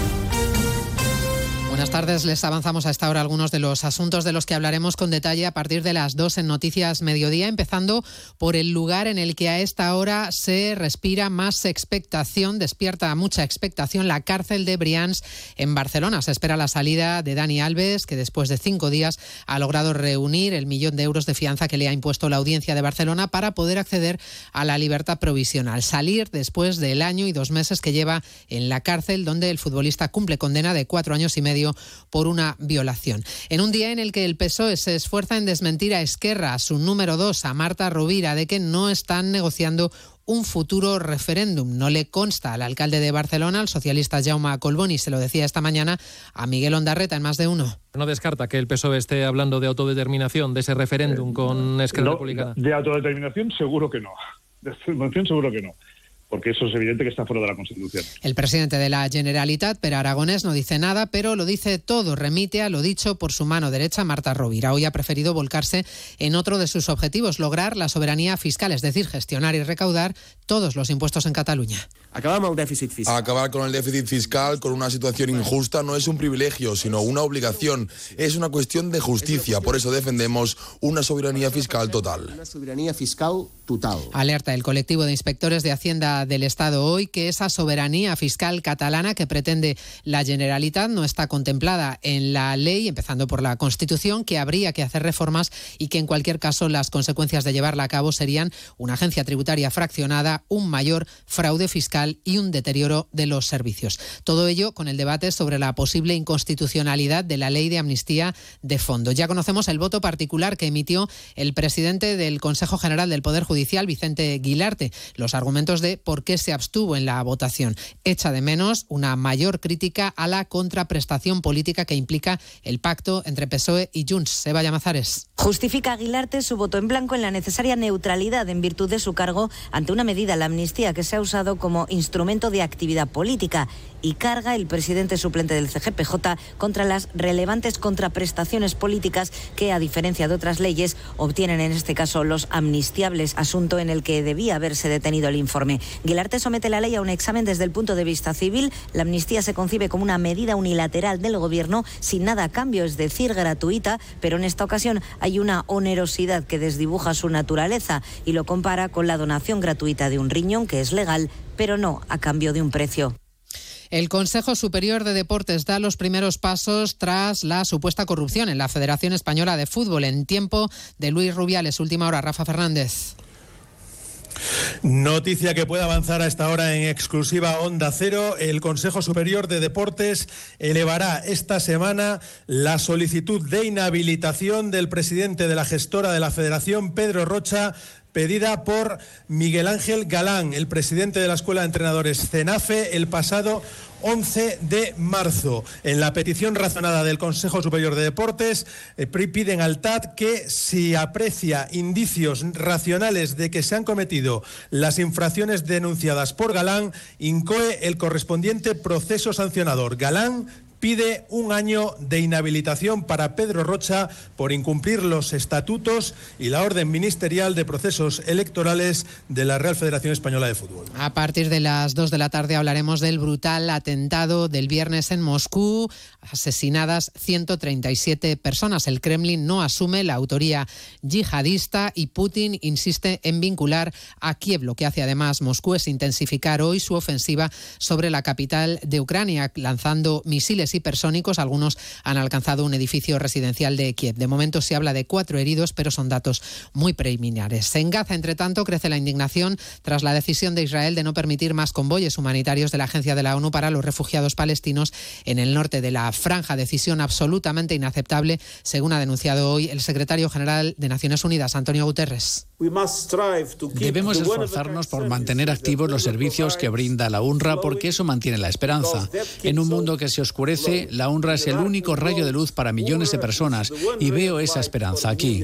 Buenas tardes, les avanzamos a esta hora algunos de los asuntos de los que hablaremos con detalle a partir de las 2 en Noticias Mediodía, empezando por el lugar en el que a esta hora se respira más expectación, despierta mucha expectación, la cárcel de Brians en Barcelona. Se espera la salida de Dani Alves, que después de 5 días ha logrado reunir el 1.000.000 de euros de fianza que le ha impuesto la Audiencia de Barcelona para poder acceder a la libertad provisional. Salir después del año y 2 meses que lleva en la cárcel, donde el futbolista cumple condena de 4 años y medio por una violación. En un día en el que el PSOE se esfuerza en desmentir a Esquerra, a su número 2, a Marta Rovira, de que no están negociando un futuro referéndum. No le consta al alcalde de Barcelona, el socialista Jaume Collboni, se lo decía esta mañana a Miguel Ondarreta en Más de Uno. ¿No descarta que el PSOE esté hablando de autodeterminación, de ese referéndum con Esquerra Republicana? De autodeterminación seguro que no. De autodeterminación seguro que no. Porque eso es evidente que está fuera de la Constitución. El presidente de la Generalitat, Pere Aragonés, no dice nada, pero lo dice todo. Remite a lo dicho por su mano derecha, Marta Rovira. Hoy ha preferido volcarse en otro de sus objetivos, lograr la soberanía fiscal, es decir, gestionar y recaudar todos los impuestos en Cataluña. Acabar con el déficit fiscal. Acabar con el déficit fiscal, con una situación injusta, no es un privilegio, sino una obligación. Es una cuestión de justicia. Por eso defendemos una soberanía fiscal total. Una soberanía fiscal total. Alerta el colectivo de inspectores de Hacienda del Estado hoy que esa soberanía fiscal catalana que pretende la Generalitat no está contemplada en la ley, empezando por la Constitución, que habría que hacer reformas y que en cualquier caso las consecuencias de llevarla a cabo serían una agencia tributaria fraccionada, un mayor fraude fiscal y un deterioro de los servicios. Todo ello con el debate sobre la posible inconstitucionalidad de la ley de amnistía de fondo. Ya conocemos el voto particular que emitió el presidente del Consejo General del Poder Judicial, Vicente Guilarte. Los argumentos de por qué se abstuvo en la votación. Echa de menos una mayor crítica a la contraprestación política que implica el pacto entre PSOE y Junts. Seba Llamazares. Justifica Guilarte su voto en blanco en la necesaria neutralidad en virtud de su cargo ante una medida, la amnistía, que se ha usado como instrumento de actividad política, y carga el presidente suplente del CGPJ contra las relevantes contraprestaciones políticas que, a diferencia de otras leyes, obtienen en este caso los amnistiables, asunto en el que debía haberse detenido el informe. Guilarte somete la ley a un examen desde el punto de vista civil. La amnistía se concibe como una medida unilateral del Gobierno sin nada a cambio, es decir, gratuita, pero en esta ocasión hay una onerosidad que desdibuja su naturaleza y lo compara con la donación gratuita de un riñón, que es legal, pero no a cambio de un precio. El Consejo Superior de Deportes da los primeros pasos tras la supuesta corrupción en la Federación Española de Fútbol. En tiempo de Luis Rubiales, última hora, Rafa Fernández. Noticia que puede avanzar a esta hora en exclusiva Onda Cero. El Consejo Superior de Deportes elevará esta semana la solicitud de inhabilitación del presidente de la gestora de la Federación, Pedro Rocha, pedida por Miguel Ángel Galán, el presidente de la Escuela de Entrenadores CENAFE, el pasado 11 de marzo. En la petición razonada del Consejo Superior de Deportes, piden al TAT que, si aprecia indicios racionales de que se han cometido las infracciones denunciadas por Galán, incoe el correspondiente proceso sancionador. Galán pide 1 año de inhabilitación para Pedro Rocha por incumplir los estatutos y la orden ministerial de procesos electorales de la Real Federación Española de Fútbol. A partir de las 2 de la tarde hablaremos del brutal atentado del viernes en Moscú. Asesinadas 137 personas. El Kremlin no asume la autoría yihadista y Putin insiste en vincular a Kiev. Lo que hace además Moscú es intensificar hoy su ofensiva sobre la capital de Ucrania, lanzando misiles proyectiles hipersónicos. Algunos han alcanzado un edificio residencial de Kiev. De momento se habla de 4 heridos, pero son datos muy preliminares. En Gaza, entre tanto, crece la indignación tras la decisión de Israel de no permitir más convoyes humanitarios de la Agencia de la ONU para los refugiados palestinos en el norte de la franja. Decisión absolutamente inaceptable, según ha denunciado hoy el secretario general de Naciones Unidas, Antonio Guterres. Debemos esforzarnos por mantener activos los servicios que brinda la UNRWA, porque eso mantiene la esperanza. En un mundo que se oscurece, la UNRWA es el único rayo de luz para millones de personas, y veo esa esperanza aquí.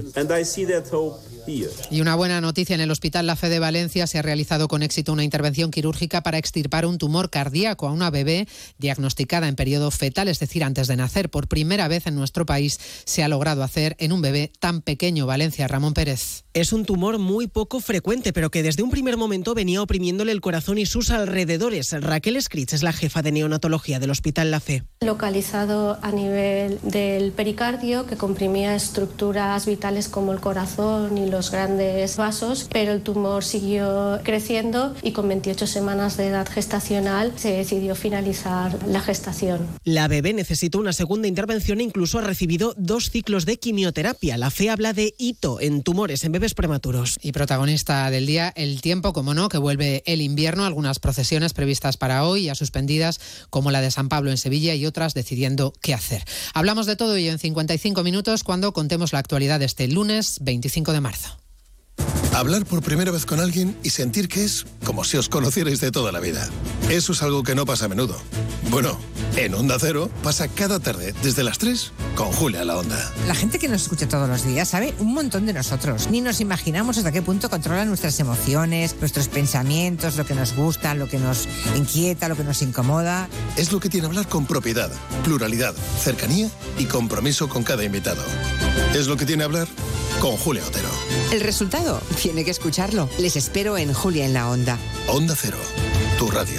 Y una buena noticia: en el Hospital La Fe de Valencia se ha realizado con éxito una intervención quirúrgica para extirpar un tumor cardíaco a una bebé diagnosticada en periodo fetal, es decir, antes de nacer. Por primera vez en nuestro país se ha logrado hacer en un bebé tan pequeño. Valencia, Ramón Pérez. Es un tumor muy poco frecuente, pero que desde un primer momento venía oprimiéndole el corazón y sus alrededores. Raquel Scritch es la jefa de neonatología del Hospital La Fe. Localizado a nivel del pericardio, que comprimía estructuras vitales como el corazón y los grandes vasos, pero el tumor siguió creciendo y con 28 semanas de edad gestacional se decidió finalizar la gestación. La bebé necesitó una segunda intervención e incluso ha recibido 2 ciclos de quimioterapia. La Fe habla de hito en tumores en bebés prematuros. Y protagonista del día, el tiempo, como no, que vuelve el invierno. Algunas procesiones previstas para hoy ya suspendidas, como la de San Pablo en Sevilla, y otras decidiendo qué hacer. Hablamos de todo ello en 55 minutos cuando contemos la actualidad de este lunes 25 de marzo. Hablar por primera vez con alguien y sentir que es como si os conocierais de toda la vida. Eso es algo que no pasa a menudo. Bueno, en Onda Cero pasa cada tarde desde las 3 con Julia La Onda. La gente que nos escucha todos los días sabe un montón de nosotros. Ni nos imaginamos hasta qué punto controlan nuestras emociones, nuestros pensamientos, lo que nos gusta, lo que nos inquieta, lo que nos incomoda. Es lo que tiene hablar con propiedad, pluralidad, cercanía y compromiso con cada invitado. Es lo que tiene hablar con Julia Otero. El resultado tiene que escucharlo. Les espero en Julia en la Onda. Onda Cero, tu radio.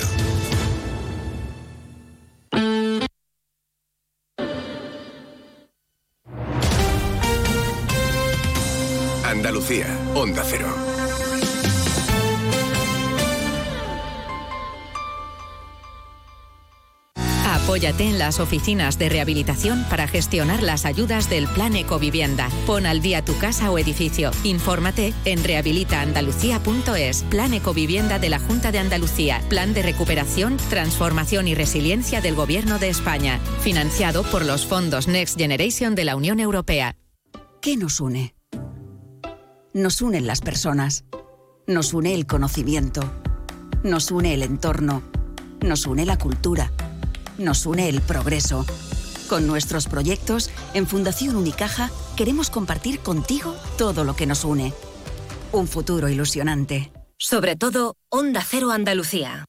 Andalucía, Onda Cero. Apóyate en las oficinas de rehabilitación para gestionar las ayudas del Plan Ecovivienda. Pon al día tu casa o edificio. Infórmate en rehabilitaandalucía.es. Plan Ecovivienda de la Junta de Andalucía. Plan de recuperación, transformación y resiliencia del Gobierno de España. Financiado por los fondos Next Generation de la Unión Europea. ¿Qué nos une? Nos unen las personas. Nos une el conocimiento. Nos une el entorno. Nos une la cultura. Nos une el progreso. Con nuestros proyectos, en Fundación Unicaja, queremos compartir contigo todo lo que nos une. Un futuro ilusionante. Sobre todo, Onda Cero Andalucía.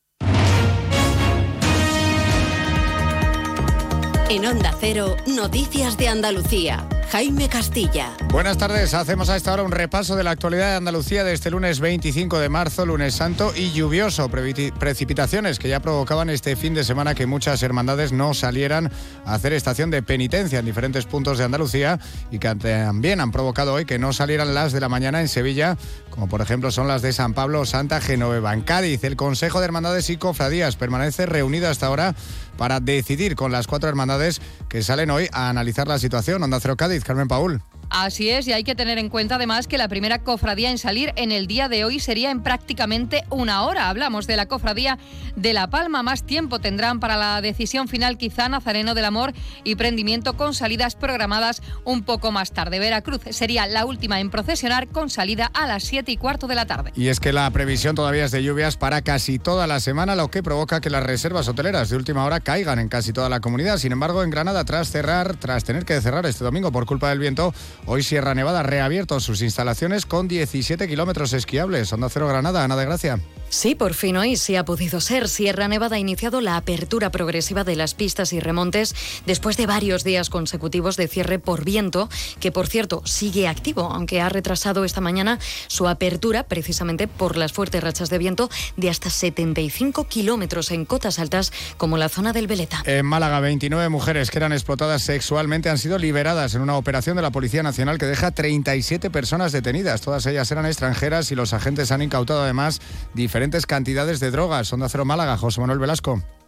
En Onda Cero, Noticias de Andalucía. Jaime Castilla. Buenas tardes, hacemos a esta hora un repaso de la actualidad de Andalucía de este lunes 25 de marzo, lunes santo y lluvioso. Precipitaciones que ya provocaban este fin de semana que muchas hermandades no salieran a hacer estación de penitencia en diferentes puntos de Andalucía y que también han provocado hoy que no salieran las de la mañana en Sevilla, como por ejemplo son las de San Pablo o Santa Genoveva. En Cádiz, el Consejo de Hermandades y Cofradías permanece reunido hasta ahora para decidir con las 4 hermandades que salen hoy a analizar la situación. Onda Cero Cádiz, Carmen Paul. Así es, y hay que tener en cuenta además que la primera cofradía en salir en el día de hoy sería en prácticamente una hora. Hablamos de la cofradía de La Palma. Más tiempo tendrán para la decisión final quizá Nazareno del Amor y Prendimiento, con salidas programadas un poco más tarde. Veracruz sería la última en procesionar, con salida a las 7:15 de la tarde. Y es que la previsión todavía es de lluvias para casi toda la semana, lo que provoca que las reservas hoteleras de última hora caigan en casi toda la comunidad. Sin embargo, en Granada, tras tener que cerrar este domingo por culpa del viento, hoy Sierra Nevada ha reabierto sus instalaciones con 17 kilómetros esquiables. Onda Cero Granada, Ana de Gracia. Sí, por fin hoy sí ha podido ser. Sierra Nevada ha iniciado la apertura progresiva de las pistas y remontes después de varios días consecutivos de cierre por viento, que por cierto sigue activo, aunque ha retrasado esta mañana su apertura precisamente por las fuertes rachas de viento de hasta 75 kilómetros en cotas altas como la zona del Veleta. En Málaga, 29 mujeres que eran explotadas sexualmente han sido liberadas en una operación de la Policía Nacional que deja 37 personas detenidas. Todas ellas eran extranjeras y los agentes han incautado además diferentes cantidades de drogas. Onda Cero Málaga, José Manuel Velasco.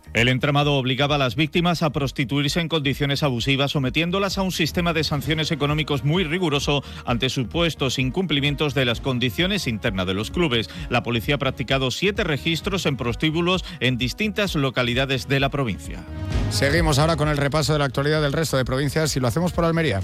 El entramado obligaba a las víctimas a prostituirse en condiciones abusivas, sometiéndolas a un sistema de sanciones económicos muy riguroso ante supuestos incumplimientos de las condiciones internas de los clubes. La policía ha practicado 7 registros en prostíbulos en distintas localidades de la provincia. Seguimos ahora con el repaso de la actualidad del resto de provincias y lo hacemos por Almería.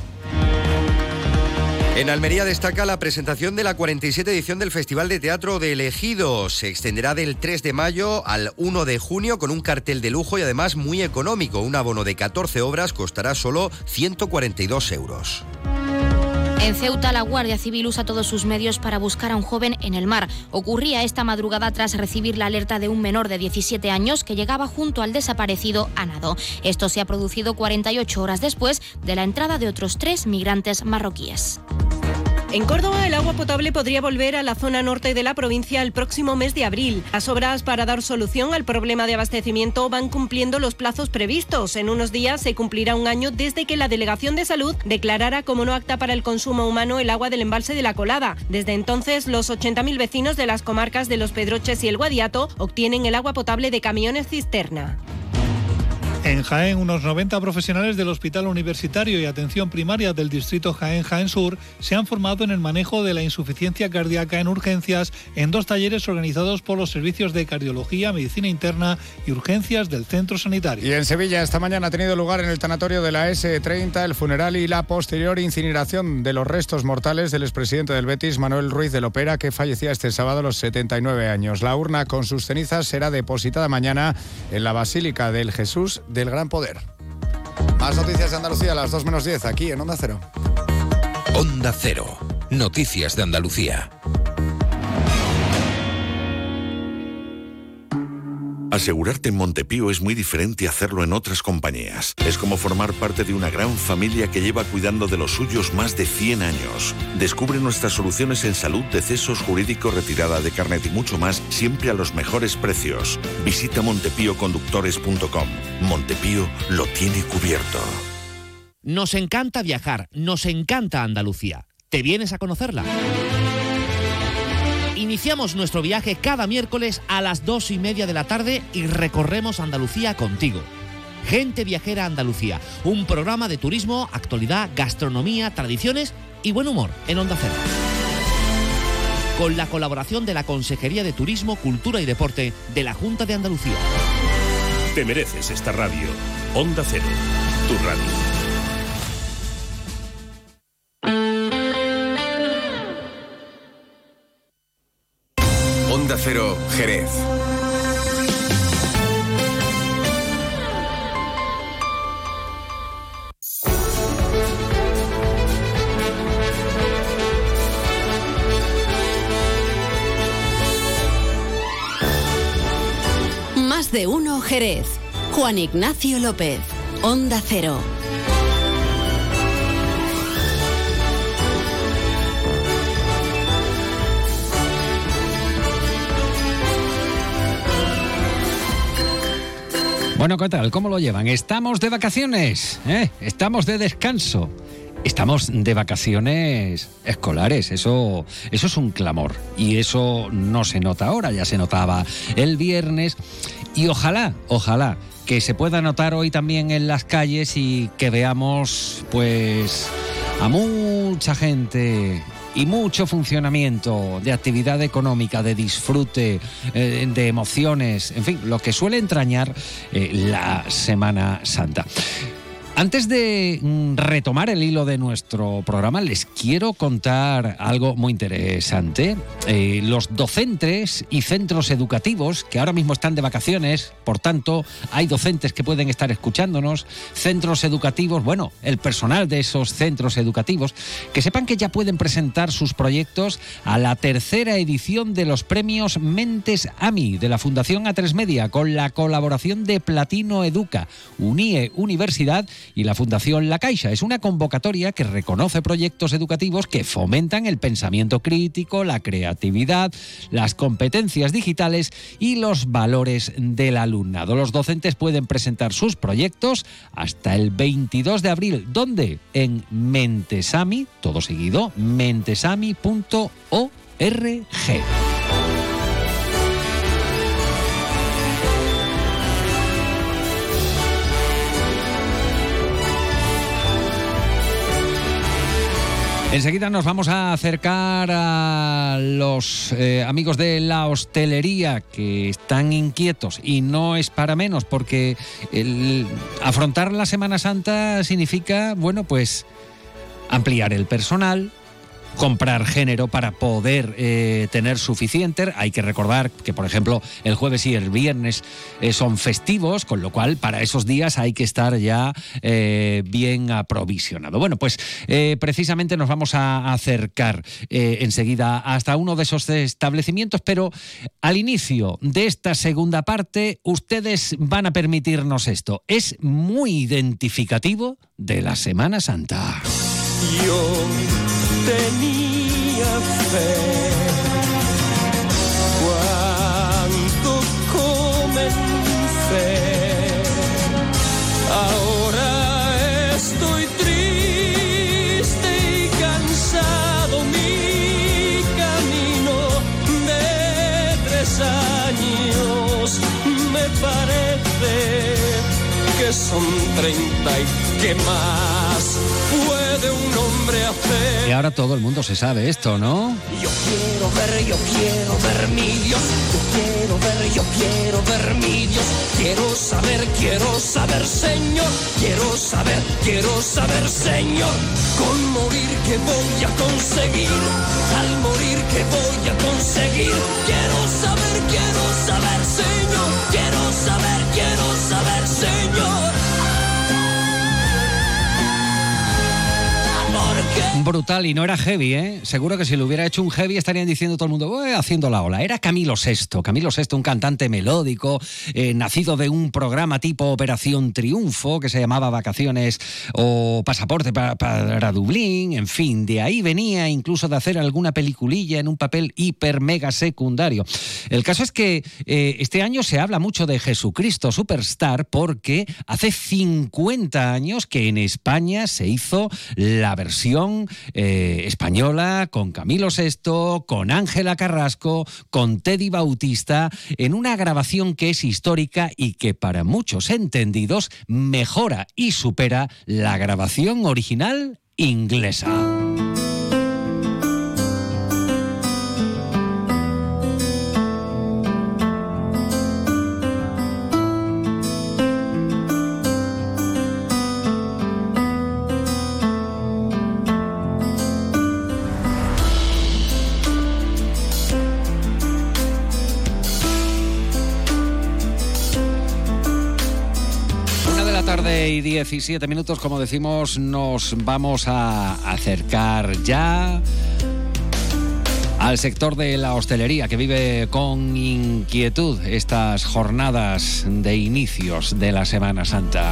En Almería destaca la presentación de la 47 edición del Festival de Teatro de Ejido. Se extenderá del 3 de mayo al 1 de junio con un cartel de lujo y además muy económico. Un abono de 14 obras costará solo 142 euros. En Ceuta, la Guardia Civil usa todos sus medios para buscar a un joven en el mar. Ocurría esta madrugada tras recibir la alerta de un menor de 17 años que llegaba junto al desaparecido a nado. Esto se ha producido 48 horas después de la entrada de otros 3 migrantes marroquíes. En Córdoba, el agua potable podría volver a la zona norte de la provincia el próximo mes de abril. Las obras para dar solución al problema de abastecimiento van cumpliendo los plazos previstos. En unos días se cumplirá un año desde que la Delegación de Salud declarara como no apta para el consumo humano el agua del embalse de la Colada. Desde entonces, los 80.000 vecinos de las comarcas de Los Pedroches y el Guadiato obtienen el agua potable de camiones cisterna. En Jaén, unos 90 profesionales del Hospital Universitario y Atención Primaria del Distrito Jaén-Jaén Sur se han formado en el manejo de la insuficiencia cardíaca en urgencias en 2 talleres organizados por los servicios de cardiología, medicina interna y urgencias del centro sanitario. Y en Sevilla esta mañana ha tenido lugar en el tanatorio de la S30 el funeral y la posterior incineración de los restos mortales del expresidente del Betis, Manuel Ruiz de Lopera, que fallecía este sábado a los 79 años. La urna con sus cenizas será depositada mañana en la Basílica del Jesús del Gran Poder. Más noticias de Andalucía a las 2:10 aquí en Onda Cero. Onda Cero. Noticias de Andalucía. Asegurarte en Montepío es muy diferente a hacerlo en otras compañías. Es como formar parte de una gran familia que lleva cuidando de los suyos más de 100 años. Descubre nuestras soluciones en salud, decesos, jurídico, retirada de carnet y mucho más, siempre a los mejores precios. Visita montepíoconductores.com. Montepío lo tiene cubierto. Nos encanta viajar, nos encanta Andalucía. ¿Te vienes a conocerla? Iniciamos nuestro viaje cada miércoles a las 2:30 de la tarde y recorremos Andalucía contigo. Gente Viajera Andalucía, un programa de turismo, actualidad, gastronomía, tradiciones y buen humor en Onda Cero. Con la colaboración de la Consejería de Turismo, Cultura y Deporte de la Junta de Andalucía. Te mereces esta radio. Onda Cero, tu radio. Onda Cero, Jerez. Más de uno, Jerez. Juan Ignacio López, Onda Cero. Bueno, ¿qué tal? ¿Cómo lo llevan? ¿Estamos de vacaciones? ¿Estamos de descanso? Estamos de vacaciones escolares, eso es un clamor. Y eso no se nota ahora, ya se notaba el viernes. Y ojalá que se pueda notar hoy también en las calles y que veamos, pues, a mucha gente y mucho funcionamiento de actividad económica, de disfrute, de emociones, en fin, lo que suele entrañar la Semana Santa. Antes de retomar el hilo de nuestro programa, les quiero contar algo muy interesante. Los docentes y centros educativos, que ahora mismo están de vacaciones, por tanto, hay docentes que pueden estar escuchándonos, centros educativos, bueno, el personal de esos centros educativos, que sepan que ya pueden presentar sus proyectos a la 3ª edición de los premios Mentes AMI de la Fundación A3 Media, con la colaboración de Platino Educa, UNIE Universidad y la Fundación La Caixa. Es una convocatoria que reconoce proyectos educativos que fomentan el pensamiento crítico, la creatividad, las competencias digitales y los valores del alumnado. Los docentes pueden presentar sus proyectos hasta el 22 de abril. ¿Dónde? En Mentesami, todo seguido, mentesami.org. Enseguida nos vamos a acercar a los amigos de la hostelería que están inquietos, y no es para menos, porque afrontar la Semana Santa significa, bueno, pues ampliar el personal, comprar género para poder tener suficiente. Hay que recordar que, por ejemplo, el jueves y el viernes son festivos, con lo cual para esos días hay que estar ya bien aprovisionado. Bueno, pues precisamente nos vamos a acercar enseguida hasta uno de esos establecimientos, pero al inicio de esta segunda parte ustedes van a permitirnos esto. Es muy identificativo de la Semana Santa. Yo tenía fe cuando comencé, ahora estoy triste y cansado, mi camino de 3 años me parece que son 30 y que más puede un hombre hacer. Y ahora todo el mundo se sabe esto, ¿no? Yo quiero ver mi Dios. Yo quiero ver mi Dios. Quiero saber, Señor. Quiero saber, Señor. Con morir que voy a conseguir. Al morir que voy a conseguir. Quiero saber, Señor. Quiero saber, Señor. Brutal, y no era heavy, ¿eh? Seguro que si lo hubiera hecho un heavy estarían diciendo todo el mundo, haciendo la ola. Era Camilo VI, un cantante melódico, nacido de un programa tipo Operación Triunfo, que se llamaba Vacaciones o Pasaporte para Dublín, en fin, de ahí venía incluso de hacer alguna peliculilla en un papel hiper mega secundario. El caso es que este año se habla mucho de Jesucristo Superstar, porque hace 50 años que en España se hizo la versión española, con Camilo VI, con Ángela Carrasco, con Teddy Bautista, en una grabación que es histórica y que para muchos entendidos mejora y supera la grabación original inglesa. Y 17 minutos, como decimos, nos vamos a acercar ya al sector de la hostelería, que vive con inquietud estas jornadas de inicios de la Semana Santa.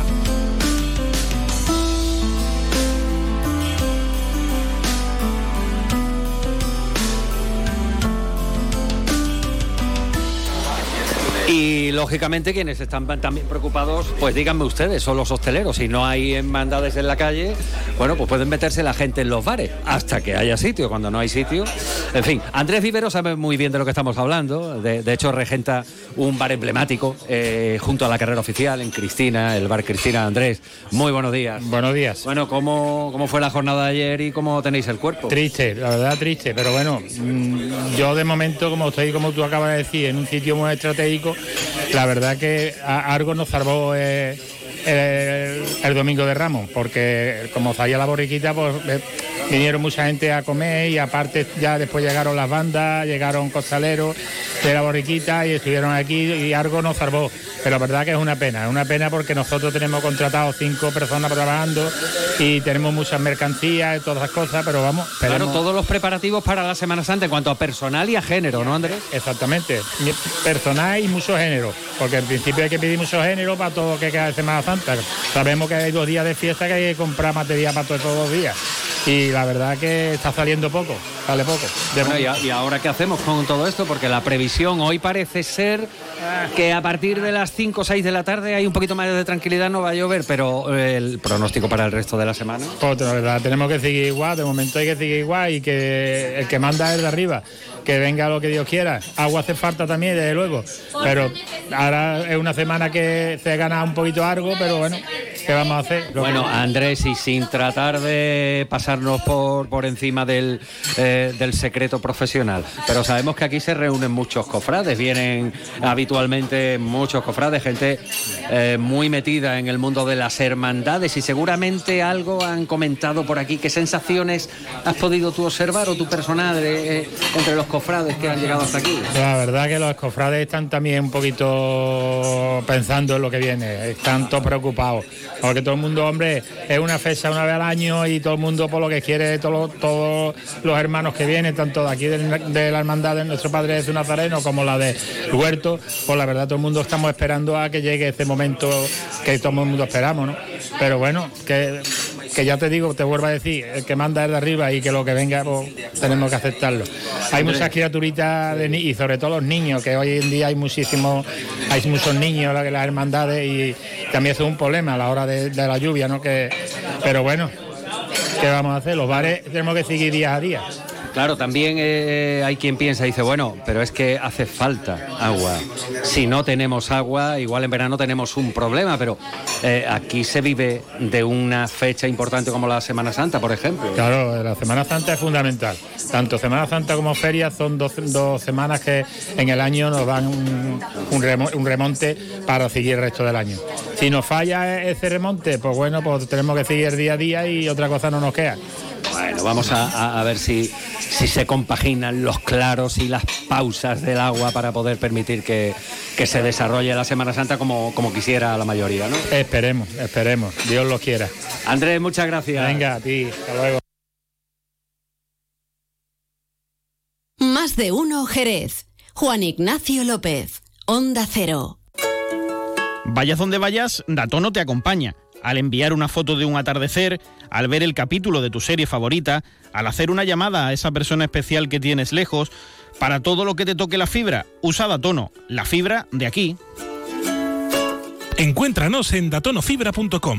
Y lógicamente quienes están también preocupados, pues díganme ustedes, son los hosteleros. Si no hay hermandades en la calle, bueno, pues pueden meterse la gente en los bares hasta que haya sitio. Cuando no hay sitio, en fin, Andrés Vivero sabe muy bien de lo que estamos hablando. De hecho, regenta un bar emblemático junto a la carrera oficial en Cristina, el bar Cristina. Andrés, muy buenos días. Buenos días. Bueno, ¿cómo fue la jornada de ayer y cómo tenéis el cuerpo? Triste, la verdad triste, pero bueno, yo de momento, como tú acabas de decir, en un sitio muy estratégico. La verdad que algo nos salvó el domingo de Ramos, porque como salía la borriquita, pues vinieron mucha gente a comer, y aparte ya después llegaron las bandas, llegaron costaleros de la borriquita y estuvieron aquí, y algo nos salvó. Pero la verdad que es una pena porque nosotros tenemos contratados 5 personas trabajando y tenemos muchas mercancías y todas esas cosas, pero vamos. Claro, todos los preparativos para la Semana Santa en cuanto a personal y a género, ¿no, Andrés? Exactamente, personal y mucho género, porque en principio hay que pedir mucho género para todo lo que queda de Semana Santa. Sabemos que hay 2 días de fiesta, que hay que comprar material para todos los días, y la verdad que está saliendo poco, sale poco. Bueno, ¿y ahora qué hacemos con todo esto? Porque la previsión hoy parece ser que a partir de las 5 o 6 de la tarde hay un poquito más de tranquilidad, no va a llover, pero el pronóstico para el resto de la semana. Pues la verdad, tenemos que seguir igual, de momento hay que seguir igual, y que el que manda es de arriba, que venga lo que Dios quiera. Agua hace falta también, desde luego, pero ahora es una semana que se gana un poquito algo, pero bueno, ¿qué vamos a hacer? Bueno, Andrés, y sin tratar de pasarnos por encima del secreto profesional, pero sabemos que aquí se reúnen muchos cofrades, vienen habitualmente muchos cofrades, gente muy metida en el mundo de las hermandades, y seguramente algo han comentado por aquí. ¿Qué sensaciones has podido tú observar o tu personal entre los cofrades que han llegado hasta aquí? La verdad que los cofrades están también un poquito pensando en lo que viene, están todos preocupados, porque todo el mundo, hombre, es una fecha una vez al año y todo el mundo por lo que quiere, todos los hermanos que vienen, tanto de aquí de la hermandad de nuestro Padre Jesús Nazareno como la de Huerto, pues la verdad todo el mundo estamos esperando a que llegue este momento que todo el mundo esperamos, ¿no? Pero bueno, que ya te digo, te vuelvo a decir, el que manda es de arriba y que lo que venga, pues tenemos que aceptarlo. Hay muchas criaturitas y sobre todo los niños, que hoy en día hay muchos niños en las hermandades, y también es un problema a la hora de la lluvia, ¿no? Pero bueno, ¿qué vamos a hacer? Los bares tenemos que seguir día a día. Claro, también hay quien piensa y dice, bueno, pero es que hace falta agua. Si no tenemos agua, igual en verano tenemos un problema, pero aquí se vive de una fecha importante como la Semana Santa, por ejemplo. Claro, la Semana Santa es fundamental. Tanto Semana Santa como feria son dos semanas que en el año nos dan un remonte para seguir el resto del año. Si nos falla ese remonte, pues bueno, pues tenemos que seguir día a día y otra cosa no nos queda. Bueno, vamos a ver si se compaginan los claros y las pausas del agua para poder permitir que se desarrolle la Semana Santa como quisiera la mayoría, ¿no? Esperemos, Dios lo quiera. Andrés, muchas gracias. Venga, a ti, hasta luego. Más de uno Jerez. Juan Ignacio López, Onda Cero. Vayas donde vayas, Datono te acompaña. Al enviar una foto de un atardecer, al ver el capítulo de tu serie favorita, al hacer una llamada a esa persona especial que tienes lejos, para todo lo que te toque la fibra, usa Datono, la fibra de aquí. Encuéntranos en datonofibra.com.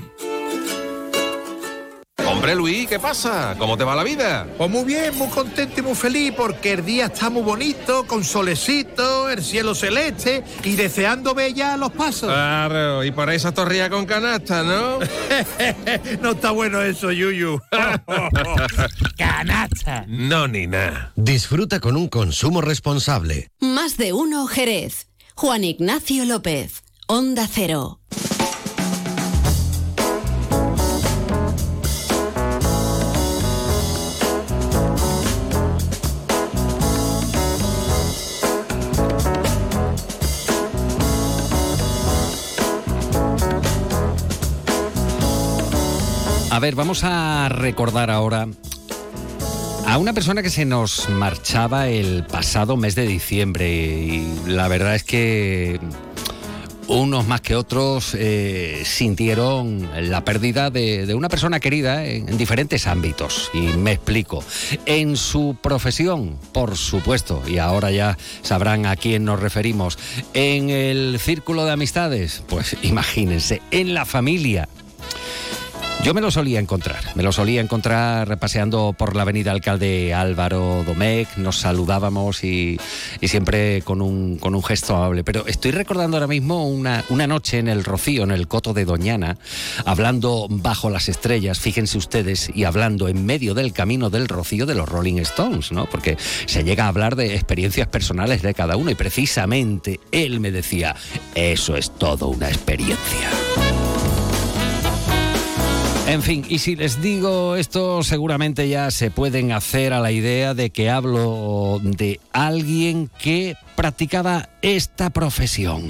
Hombre, Luis, ¿qué pasa? ¿Cómo te va la vida? Pues muy bien, muy contento y muy feliz, porque el día está muy bonito, con solecito, el cielo celeste y deseando ver ya los pasos. Claro, y por esa torrilla con canasta, ¿no? No está bueno eso, Yuyu. ¡Canasta! No, ni nada. Disfruta con un consumo responsable. Más de uno Jerez. Juan Ignacio López, Onda Cero. A ver, vamos a recordar ahora a una persona que se nos marchaba el pasado mes de diciembre, y la verdad es que unos más que otros sintieron la pérdida de una persona querida en diferentes ámbitos. Y me explico. En su profesión, por supuesto, y ahora ya sabrán a quién nos referimos. En el círculo de amistades, pues imagínense. En la familia. Yo me lo solía encontrar paseando por la avenida Alcalde Álvaro Domecq, nos saludábamos y siempre con un gesto amable. Pero estoy recordando ahora mismo una noche en el Rocío, en el Coto de Doñana, hablando bajo las estrellas, fíjense ustedes, y hablando en medio del camino del Rocío de los Rolling Stones, ¿no? Porque se llega a hablar de experiencias personales de cada uno, y precisamente él me decía, eso es todo una experiencia. En fin, y si les digo esto, seguramente ya se pueden hacer a la idea de que hablo de alguien que practicaba esta profesión.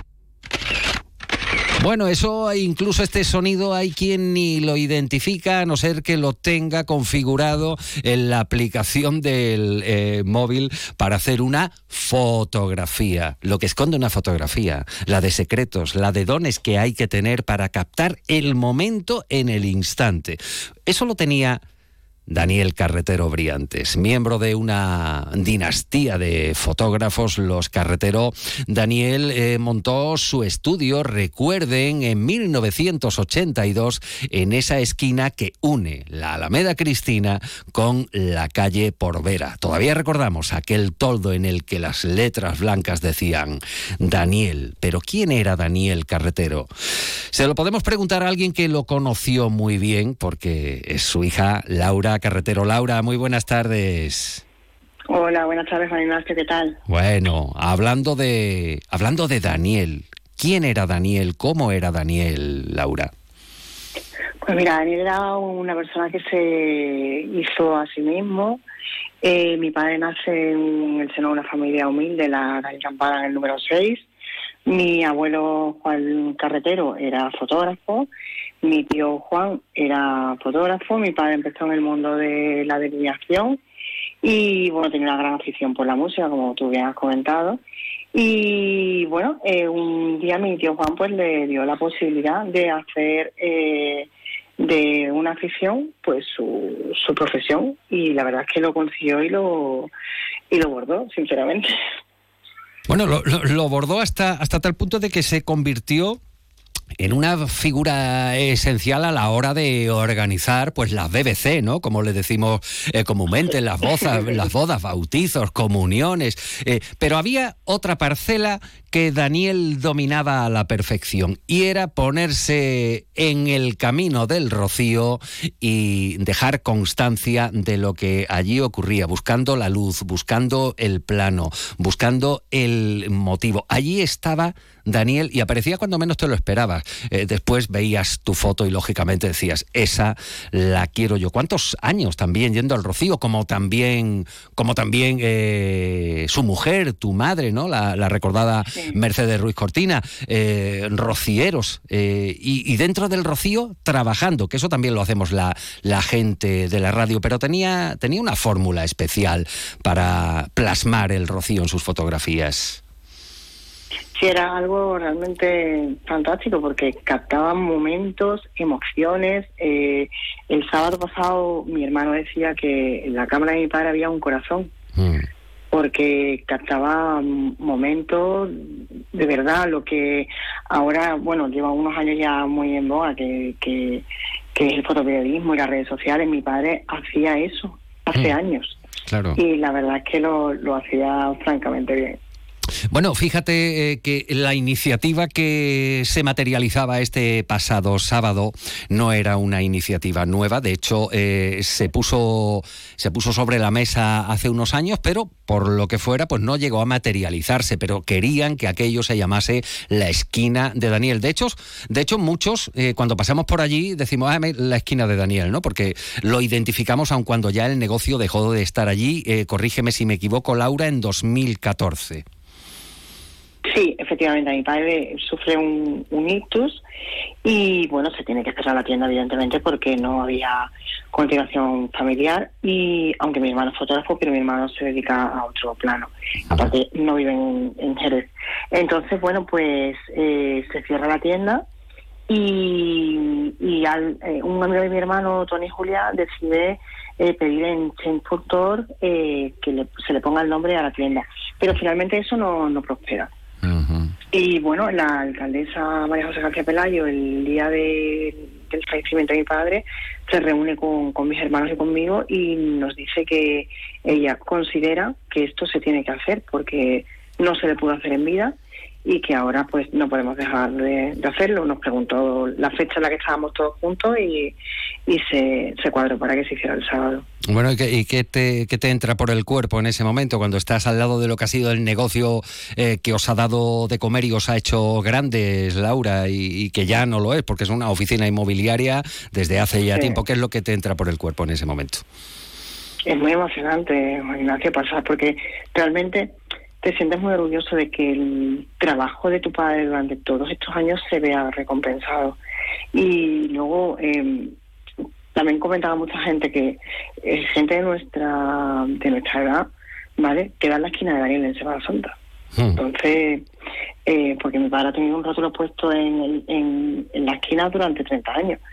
Bueno, eso, incluso este sonido, hay quien ni lo identifica, a no ser que lo tenga configurado en la aplicación del móvil para hacer una fotografía. Lo que esconde una fotografía, la de secretos, la de dones que hay que tener para captar el momento en el instante. Eso lo tenía Daniel Carretero Briantes, miembro de una dinastía de fotógrafos, los Carretero. Daniel montó su estudio, recuerden, en 1982, en esa esquina que une la Alameda Cristina con la calle Porvera. Todavía recordamos aquel toldo en el que las letras blancas decían Daniel. Pero ¿quién era Daniel Carretero? Se lo podemos preguntar a alguien que lo conoció muy bien, porque es su hija Laura Carretero. Laura, muy buenas tardes. Hola, buenas tardes, Juan Ignacio, ¿qué tal? Bueno, hablando de Daniel, ¿quién era Daniel? ¿Cómo era Daniel, Laura? Pues mira, Daniel era una persona que se hizo a sí mismo. Mi padre nace en el seno de una familia humilde, la calle Campana, en el número 6. Mi abuelo Juan Carretero era fotógrafo. Mi tío Juan era fotógrafo, mi padre empezó en el mundo de la delineación y, bueno, tenía una gran afición por la música, como tú bien has comentado. Y, bueno, un día mi tío Juan pues le dio la posibilidad de hacer de una afición pues su profesión, y la verdad es que lo consiguió y lo bordó, sinceramente. Bueno, lo bordó hasta tal punto de que se convirtió en una figura esencial a la hora de organizar pues las BBC, ¿no? Como le decimos comúnmente, las bodas, bautizos, comuniones. Pero había otra parcela que Daniel dominaba a la perfección, y era ponerse en el camino del Rocío y dejar constancia de lo que allí ocurría, buscando la luz, buscando el plano, buscando el motivo. Allí estaba Daniel y aparecía cuando menos te lo esperabas. Después veías tu foto y lógicamente decías, esa la quiero yo. ¿Cuántos años también yendo al Rocío? Como también su mujer, tu madre, ¿no? La recordada Mercedes Ruiz Cortina, rocieros, y dentro del Rocío trabajando, que eso también lo hacemos la gente de la radio, pero tenía una fórmula especial para plasmar el Rocío en sus fotografías. Sí, era algo realmente fantástico porque captaban momentos, emociones. El sábado pasado mi hermano decía que en la cámara de mi padre había un corazón, porque captaba momentos de verdad, lo que ahora, bueno, lleva unos años ya muy en boga, que es el fotoperiodismo y las redes sociales. Mi padre hacía eso hace años. Claro. Y la verdad es que lo hacía francamente bien. Bueno, fíjate que la iniciativa que se materializaba este pasado sábado no era una iniciativa nueva. De hecho, se puso sobre la mesa hace unos años, pero por lo que fuera, pues no llegó a materializarse. Pero querían que aquello se llamase la esquina de Daniel. De hecho, muchos, cuando pasamos por allí, decimos, la esquina de Daniel, ¿no? Porque lo identificamos aun cuando ya el negocio dejó de estar allí. Corrígeme si me equivoco, Laura, en 2014. Sí, efectivamente, mi padre sufre un ictus y, bueno, se tiene que cerrar la tienda, evidentemente, porque no había continuación familiar. Y aunque mi hermano es fotógrafo, pero mi hermano se dedica a otro plano. Aparte, no vive en Jerez. Entonces, bueno, pues se cierra la tienda y un amigo de mi hermano, Tony Julia, decide pedir en Change.org que se le ponga el nombre a la tienda. Pero finalmente eso no prospera. Y bueno, la alcaldesa María José García Pelayo, el día del fallecimiento de mi padre, se reúne con mis hermanos y conmigo y nos dice que ella considera que esto se tiene que hacer porque no se le pudo hacer en vida y que ahora pues no podemos dejar de hacerlo. Nos preguntó la fecha en la que estábamos todos juntos y se cuadró para que se hiciera el sábado. Bueno, ¿y qué te entra por el cuerpo en ese momento cuando estás al lado de lo que ha sido el negocio que os ha dado de comer y os ha hecho grandes, Laura, y que ya no lo es porque es una oficina inmobiliaria desde hace ya tiempo? ¿Qué es lo que te entra por el cuerpo en ese momento? Es muy emocionante, Juan Ignacio, pasar, porque realmente te sientes muy orgulloso de que el trabajo de tu padre durante todos estos años se vea recompensado. Y luego también comentaba mucha gente que gente de nuestra edad, ¿vale?, queda en la esquina de Daniel en Semana Santa. Entonces, porque mi padre ha tenido un rótulo puesto en la esquina durante 30 años.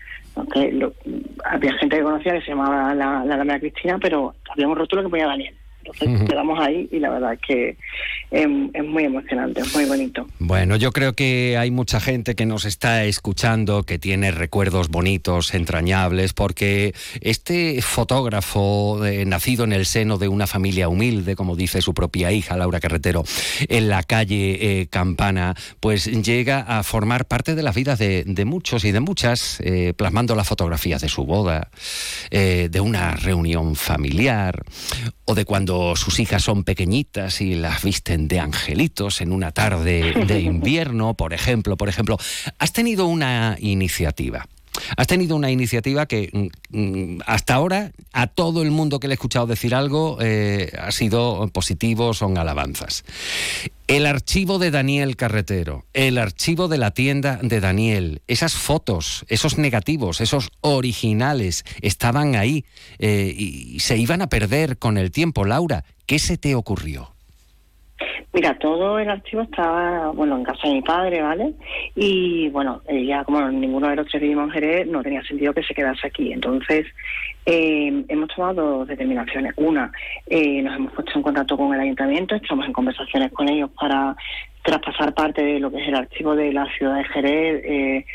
había gente que conocía que se llamaba la Alameda Cristina, pero había un rótulo que ponía Daniel. Entonces quedamos ahí y la verdad es que es muy emocionante, es muy bonito. Bueno, yo creo que hay mucha gente que nos está escuchando que tiene recuerdos bonitos, entrañables, porque este fotógrafo nacido en el seno de una familia humilde, como dice su propia hija, Laura Carretero, en la calle Campana, pues llega a formar parte de las vidas de muchos y de muchas, plasmando las fotografías de su boda, de una reunión familiar, o de cuando sus hijas son pequeñitas y las visten de angelitos en una tarde de invierno, por ejemplo. Has tenido una iniciativa. Has tenido una iniciativa que hasta ahora a todo el mundo que le he escuchado decir algo ha sido positivo, son alabanzas. El archivo de Daniel Carretero, el archivo de la tienda de Daniel, esas fotos, esos negativos, esos originales estaban ahí y se iban a perder con el tiempo. Laura, ¿qué se te ocurrió? Mira, todo el archivo estaba, en casa de mi padre, ¿vale? Y, ya como ninguno de los tres vivimos en Jerez, no tenía sentido que se quedase aquí. Entonces, hemos tomado dos determinaciones. Una, nos hemos puesto en contacto con el ayuntamiento, estamos en conversaciones con ellos para traspasar parte de lo que es el archivo de la ciudad de Jerez,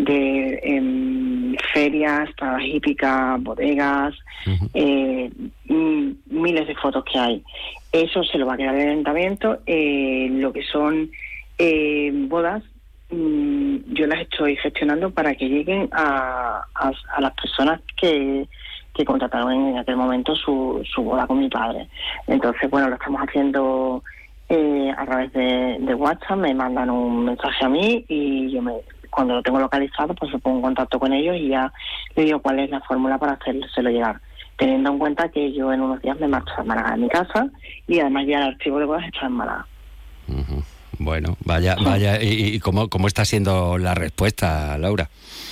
de ferias, paradas hípicas, bodegas, miles de fotos que hay. Eso se lo va a quedar el ayuntamiento. Lo que son bodas, yo las estoy gestionando para que lleguen a las personas que contrataron en aquel momento su boda con mi padre. Entonces, lo estamos haciendo a través de WhatsApp. Me mandan un mensaje a mí y yo cuando lo tengo localizado, pues me pongo en contacto con ellos y ya le digo cuál es la fórmula para hacérselo llegar, teniendo en cuenta que yo en unos días me marcho a Málaga de mi casa y además ya el archivo de bodas está en Málaga. Bueno, vaya, ¿y cómo está siendo la respuesta, Laura?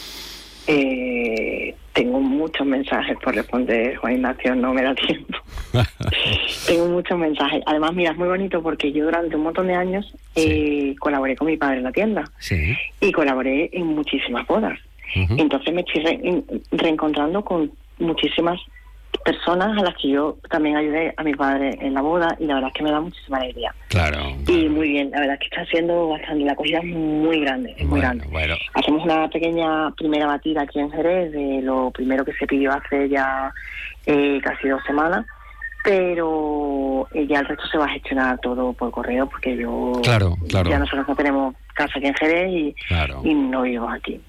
Tengo muchos mensajes por responder, Juan Ignacio, no me da tiempo. Tengo muchos mensajes. Además, mira, es muy bonito porque yo durante un montón de años colaboré con mi padre en la tienda y colaboré en muchísimas bodas. Entonces me estoy reencontrando con muchísimas personas a las que yo también ayudé a mi padre en la boda y la verdad es que me da muchísima alegría. Claro. Y muy bien, la verdad es que está siendo bastante, la acogida es muy grande, muy grande. Bueno. Hacemos una pequeña primera batida aquí en Jerez de lo primero que se pidió hace ya casi 2 semanas, pero ya el resto se va a gestionar todo por correo porque yo claro. ya nosotros no tenemos casa aquí en Jerez y no vivimos aquí.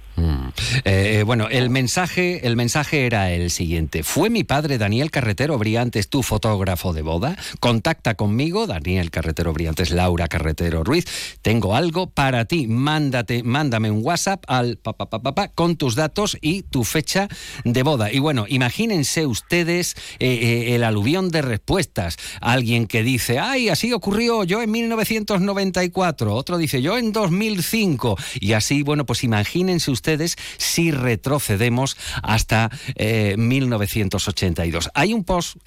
El mensaje era el siguiente: fue mi padre Daniel Carretero Briantes tu fotógrafo de boda. Contacta conmigo, Daniel Carretero Briantes, Laura Carretero Ruiz. Tengo algo para ti. Mándame un WhatsApp al con tus datos y tu fecha de boda. Y imagínense ustedes el aluvión de respuestas. Alguien que dice, ay, así ocurrió yo en 1994. Otro dice, yo en 2005. Y así, pues imagínense ustedes si retrocedemos hasta 1982. Hay un post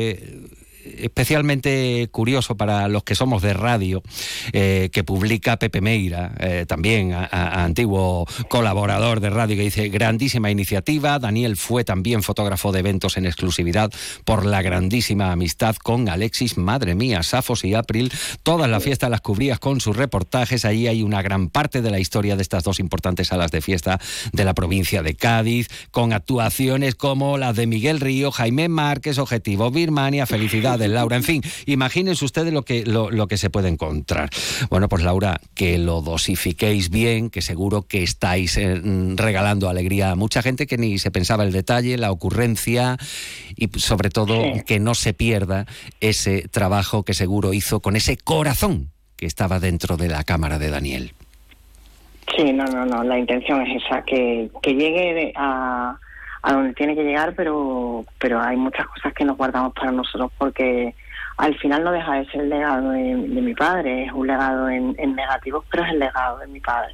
especialmente curioso para los que somos de radio, que publica Pepe Meira, también antiguo colaborador de radio, que dice: grandísima iniciativa, Daniel fue también fotógrafo de eventos en exclusividad por la grandísima amistad con Alexis, madre mía, Safos y April, todas las fiestas las cubrías con sus reportajes. Allí hay una gran parte de la historia de estas dos importantes salas de fiesta de la provincia de Cádiz, con actuaciones como las de Miguel Río, Jaime Márquez, Objetivo Birmania, Felicidades Laura, en fin, imagínense ustedes lo que se puede encontrar. Bueno, pues Laura, que lo dosifiquéis bien, que seguro que estáis regalando alegría a mucha gente que ni se pensaba el detalle, la ocurrencia y sobre todo que no se pierda ese trabajo que seguro hizo con ese corazón que estaba dentro de la cámara de Daniel. Sí, no, la intención es esa, que llegue a donde tiene que llegar, pero hay muchas cosas que nos guardamos para nosotros porque al final no deja de ser el legado de mi padre, es un legado en negativo, pero es el legado de mi padre.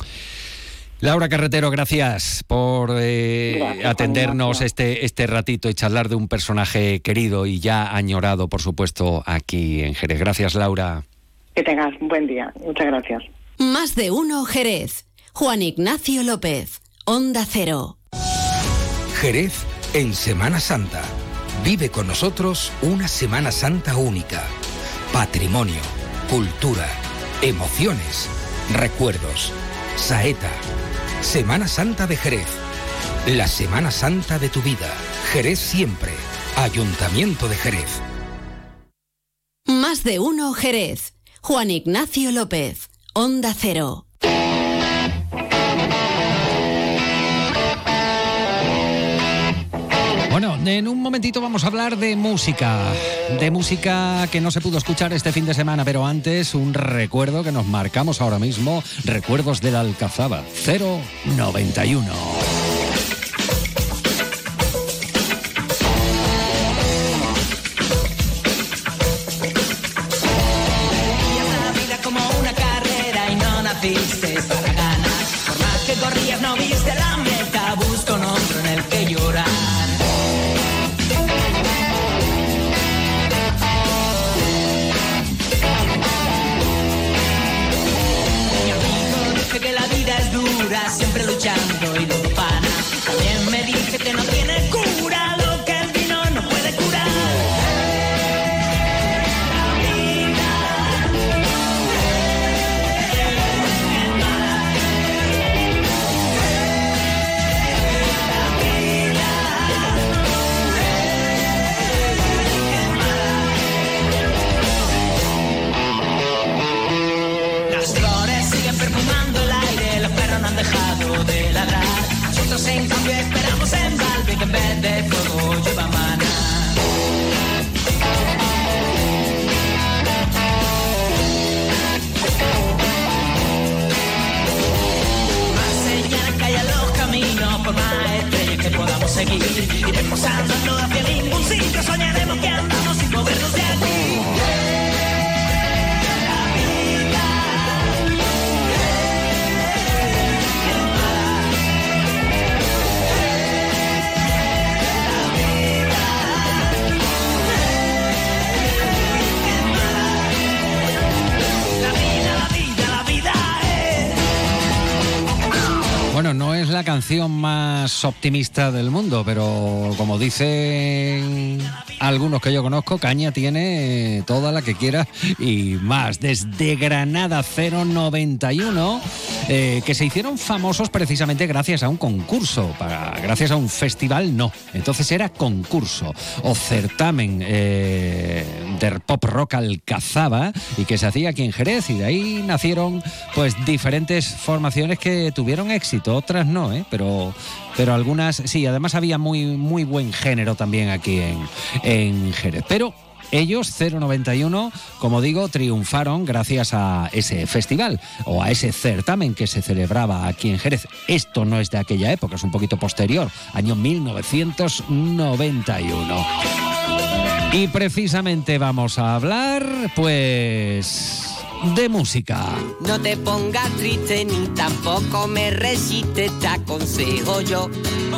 Laura Carretero, gracias por atendernos este ratito y charlar de un personaje querido y ya añorado, por supuesto, aquí en Jerez. Gracias, Laura. Que tengas un buen día. Muchas gracias. Más de uno Jerez. Juan Ignacio López, Onda Cero. Jerez en Semana Santa. Vive con nosotros una Semana Santa única. Patrimonio, cultura, emociones, recuerdos. Saeta. Semana Santa de Jerez. La Semana Santa de tu vida. Jerez siempre. Ayuntamiento de Jerez. Más de uno Jerez. Juan Ignacio López. Onda Cero. Bueno, en un momentito vamos a hablar de música que no se pudo escuchar este fin de semana, pero antes un recuerdo que nos marcamos ahora mismo, recuerdos de la Alcazaba, 091. Para ganar, por más que corrías no viste la meta, busco un hombro en el que llorar. Mi amigo dice que la vida es dura, siempre luchando y lo pana. También me dice que no tiene cura lo que el vino no puede curar. Perfumando el aire, los perros no han dejado de ladrar. Nosotros en cambio esperamos en Valve que en vez de fuego llueva maná. Más señales que hay en los caminos, por más estrellas que podamos seguir. Iremos andando hacia ningún sitio, soñaremos que andamos sin movernos de aquí. Bueno, no es la canción más optimista del mundo, pero como dicen algunos que yo conozco, caña tiene toda la que quiera y más. Desde Granada 091, que se hicieron famosos precisamente gracias a un concurso, gracias a un festival no. Entonces era concurso o certamen del pop rock Alcazaba y que se hacía aquí en Jerez, y de ahí nacieron pues diferentes formaciones que tuvieron éxito, otras no, pero algunas sí. Además había muy buen género también aquí en Jerez, pero ellos, 091, como digo, triunfaron gracias a ese festival o a ese certamen que se celebraba aquí en Jerez. Esto no es de aquella época, es un poquito posterior, año 1991. Y precisamente vamos a hablar, pues, de música. No te pongas triste ni tampoco me resistes, te aconsejo yo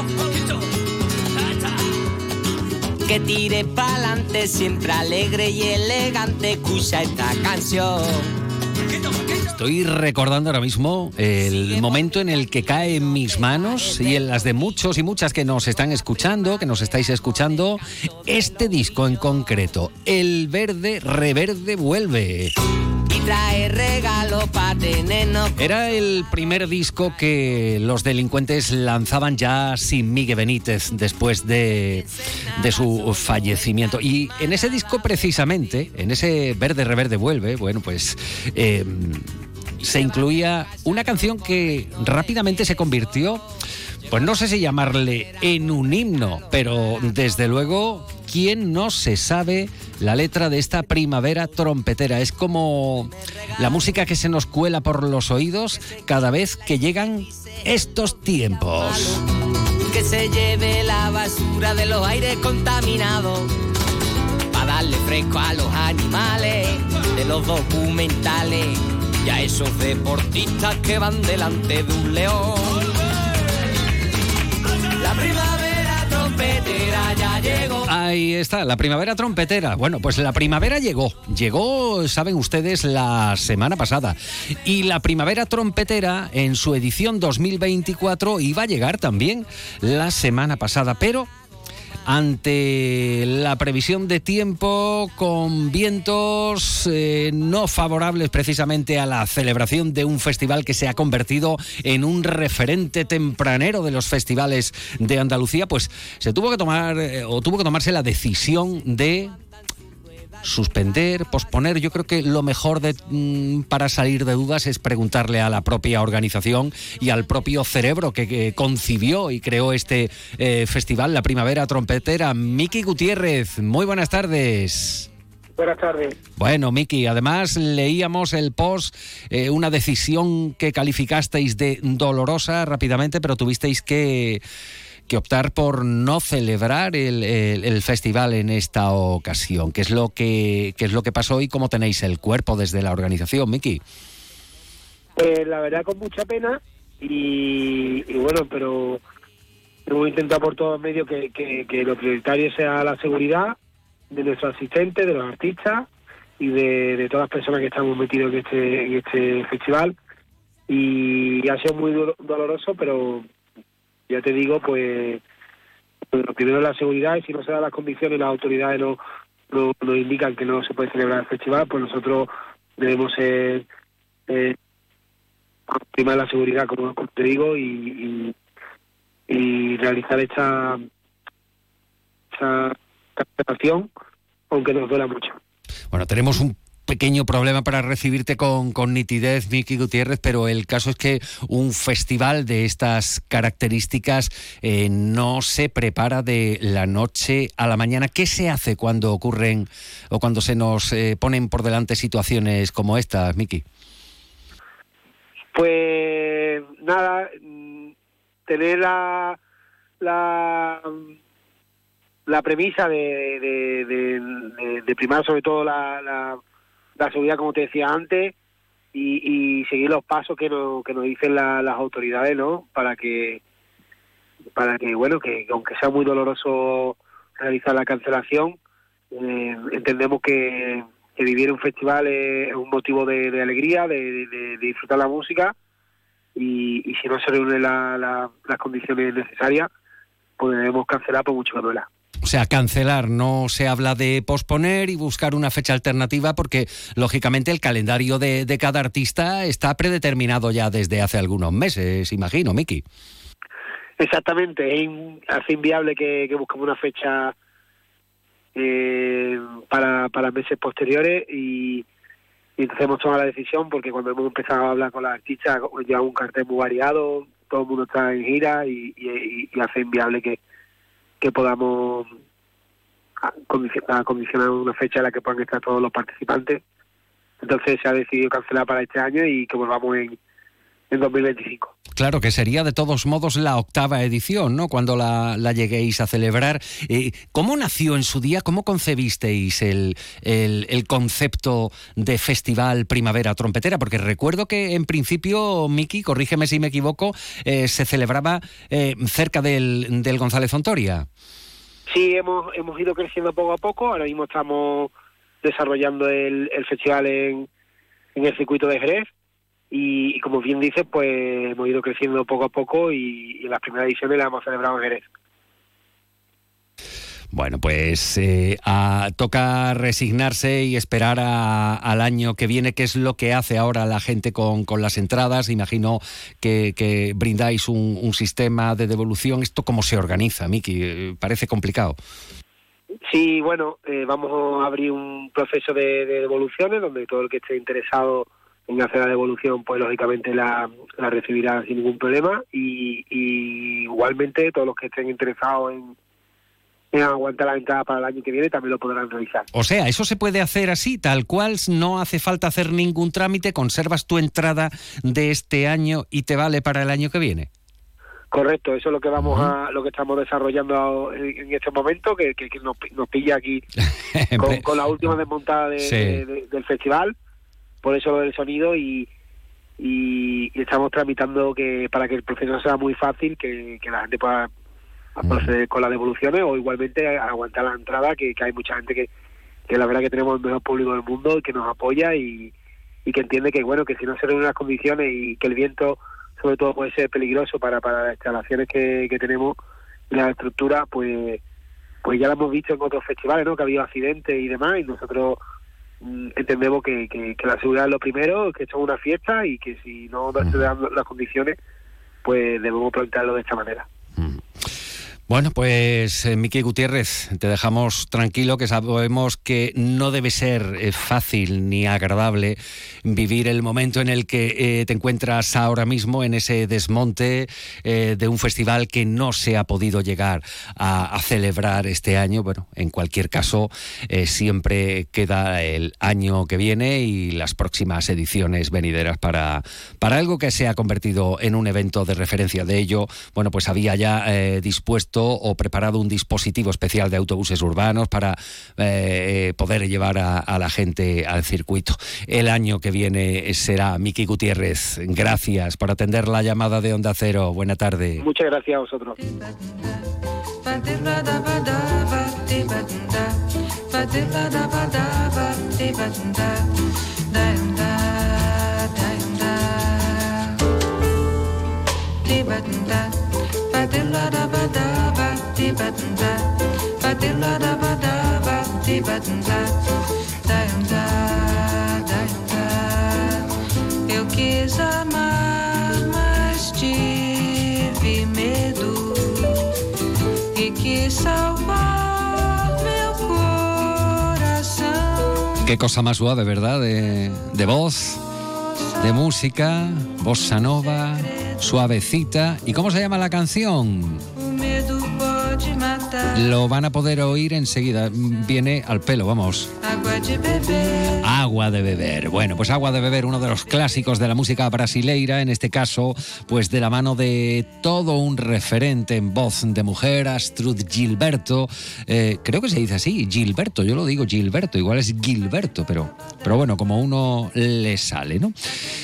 que tire pa'lante, siempre alegre y elegante, escucha esta canción. Estoy recordando ahora mismo el momento en el que cae en mis manos y en las de muchos y muchas que nos están escuchando, que nos estáis escuchando, este disco en concreto, El Verde Reverde Vuelve. Trae regalo para tenernos. Era el primer disco que los Delincuentes lanzaban ya sin Miguel Benítez después de su fallecimiento. Y en ese disco precisamente, en ese Verde Reverde Vuelve, bueno, pues se incluía una canción que rápidamente se convirtió, pues no sé si llamarle en un himno, pero desde luego, ¿quién no se sabe la letra de esta primavera trompetera? Es como la música que se nos cuela por los oídos cada vez que llegan estos tiempos. Que se lleve la basura de los aires contaminados, para darle fresco a los animales de los documentales y a esos deportistas que van delante de un león. La primavera trompetera trompetera ya llegó. Ahí está, la primavera trompetera. Bueno, pues la primavera llegó. Llegó, saben ustedes, la semana pasada. Y la primavera trompetera, en su edición 2024, iba a llegar también la semana pasada. Pero ante la previsión de tiempo, con vientos no favorables precisamente a la celebración de un festival que se ha convertido en un referente tempranero de los festivales de Andalucía, pues se tuvo que tomarse la decisión de suspender, posponer. Yo creo que lo mejor para salir de dudas es preguntarle a la propia organización y al propio cerebro que concibió y creó este festival, la Primavera Trompetera. Miki Gutiérrez, muy buenas tardes. Buenas tardes. Bueno, Miki, además leíamos el post, una decisión que calificasteis de dolorosa rápidamente, pero tuvisteis que optar por no celebrar el festival en esta ocasión. ¿Qué es lo que pasó y cómo tenéis el cuerpo desde la organización, Miki? Pues la verdad con mucha pena y bueno, pero hemos intentado por todos medios que lo prioritario sea la seguridad de nuestros asistentes, de los artistas y de todas las personas que estamos metidos en este festival, y ha sido muy doloroso, pero ya te digo, pues lo primero es la seguridad, y si no se dan las condiciones, las autoridades nos indican que no se puede celebrar el festival, pues nosotros debemos primar la seguridad, como te digo, y realizar esta cancelación, aunque nos duela mucho. Bueno, tenemos un pequeño problema para recibirte con nitidez, Miki Gutiérrez, pero el caso es que un festival de estas características no se prepara de la noche a la mañana. ¿Qué se hace cuando ocurren o cuando se nos ponen por delante situaciones como estas, Miki? Pues nada, tener la premisa de primar sobre todo la seguridad, como te decía antes, y seguir los pasos que nos dicen las autoridades, ¿no? Para que bueno, que aunque sea muy doloroso realizar la cancelación, entendemos que vivir un festival es un motivo de alegría, de disfrutar la música, y si no se reúnen las condiciones necesarias, pues debemos cancelar por mucho que duela. O sea, cancelar, no se habla de posponer y buscar una fecha alternativa, porque lógicamente el calendario de cada artista está predeterminado ya desde hace algunos meses, imagino, Miki. Exactamente, hace inviable que busquemos una fecha para meses posteriores, y entonces hemos tomado la decisión, porque cuando hemos empezado a hablar con las artistas lleva un cartel muy variado, todo el mundo está en gira y hace inviable que podamos acondicionar una fecha en la que puedan estar todos los participantes. Entonces se ha decidido cancelar para este año y que volvamos en 2025. Claro, que sería de todos modos la 8ª edición, ¿no?, cuando la lleguéis a celebrar. ¿Cómo nació en su día, cómo concebisteis el concepto de Festival Primavera Trompetera? Porque recuerdo que en principio, Miki, corrígeme si me equivoco, se celebraba cerca del González Ontoria. Sí, hemos ido creciendo poco a poco. Ahora mismo estamos desarrollando el festival en el circuito de Jerez. Y como bien dices, pues hemos ido creciendo poco a poco, y en las primeras ediciones las hemos celebrado en Jerez. Bueno, pues toca resignarse y esperar al año que viene. ¿Qué es lo que hace ahora la gente con las entradas? Imagino que brindáis un sistema de devolución. ¿Esto cómo se organiza, Miki? Parece complicado. Sí, bueno, vamos a abrir un proceso de devoluciones donde todo el que esté interesado en hacer la devolución, pues lógicamente la recibirá sin ningún problema, y igualmente todos los que estén interesados en aguantar la entrada para el año que viene también lo podrán realizar. O sea, eso se puede hacer así, tal cual, no hace falta hacer ningún trámite, conservas tu entrada de este año y te vale para el año que viene. Correcto, eso es lo que lo que estamos desarrollando en este momento, que nos pilla aquí con la última desmontada del festival. Por eso lo del sonido, y estamos tramitando para que el proceso sea muy fácil, que la gente pueda a proceder con las devoluciones, o igualmente a aguantar la entrada, que hay mucha gente que la verdad que tenemos el mejor público del mundo y que nos apoya y que entiende que bueno, que si no se reúnen las condiciones y que el viento sobre todo puede ser peligroso para las instalaciones que tenemos y la estructura, pues ya lo hemos visto en otros festivales, ¿no? Que ha habido accidentes y demás, y nosotros entendemos que la seguridad es lo primero, que esto es una fiesta y que si no se dan las condiciones, pues debemos plantearlo de esta manera. Bueno, pues Miki Gutiérrez, te dejamos tranquilo, que sabemos que no debe ser fácil ni agradable vivir el momento en el que te encuentras ahora mismo en ese desmonte de un festival que no se ha podido llegar a celebrar este año. Bueno, en cualquier caso, siempre queda el año que viene y las próximas ediciones venideras para algo que se ha convertido en un evento de referencia. De ello, bueno, pues había ya dispuesto o preparado un dispositivo especial de autobuses urbanos para poder llevar a la gente al circuito. El año que viene será. Miki Gutiérrez, gracias por atender la llamada de Onda Cero. Buena tarde. Muchas gracias a vosotros. Eu quis amar, mas tive medo e quis salvar meu coração. Qué cosa más suave, ¿verdad? De voz, de música, bossa nova, suavecita. ¿Y cómo se llama la canción? Lo van a poder oír enseguida. Viene al pelo, vamos. Agua de beber. Bueno, pues Agua de beber, uno de los clásicos de la música brasileira, en este caso, pues de la mano de todo un referente en voz de mujer, Astrud Gilberto. Creo que se dice así, Gilberto. Yo lo digo Gilberto, igual es Gilberto, pero bueno, como uno le sale, ¿no?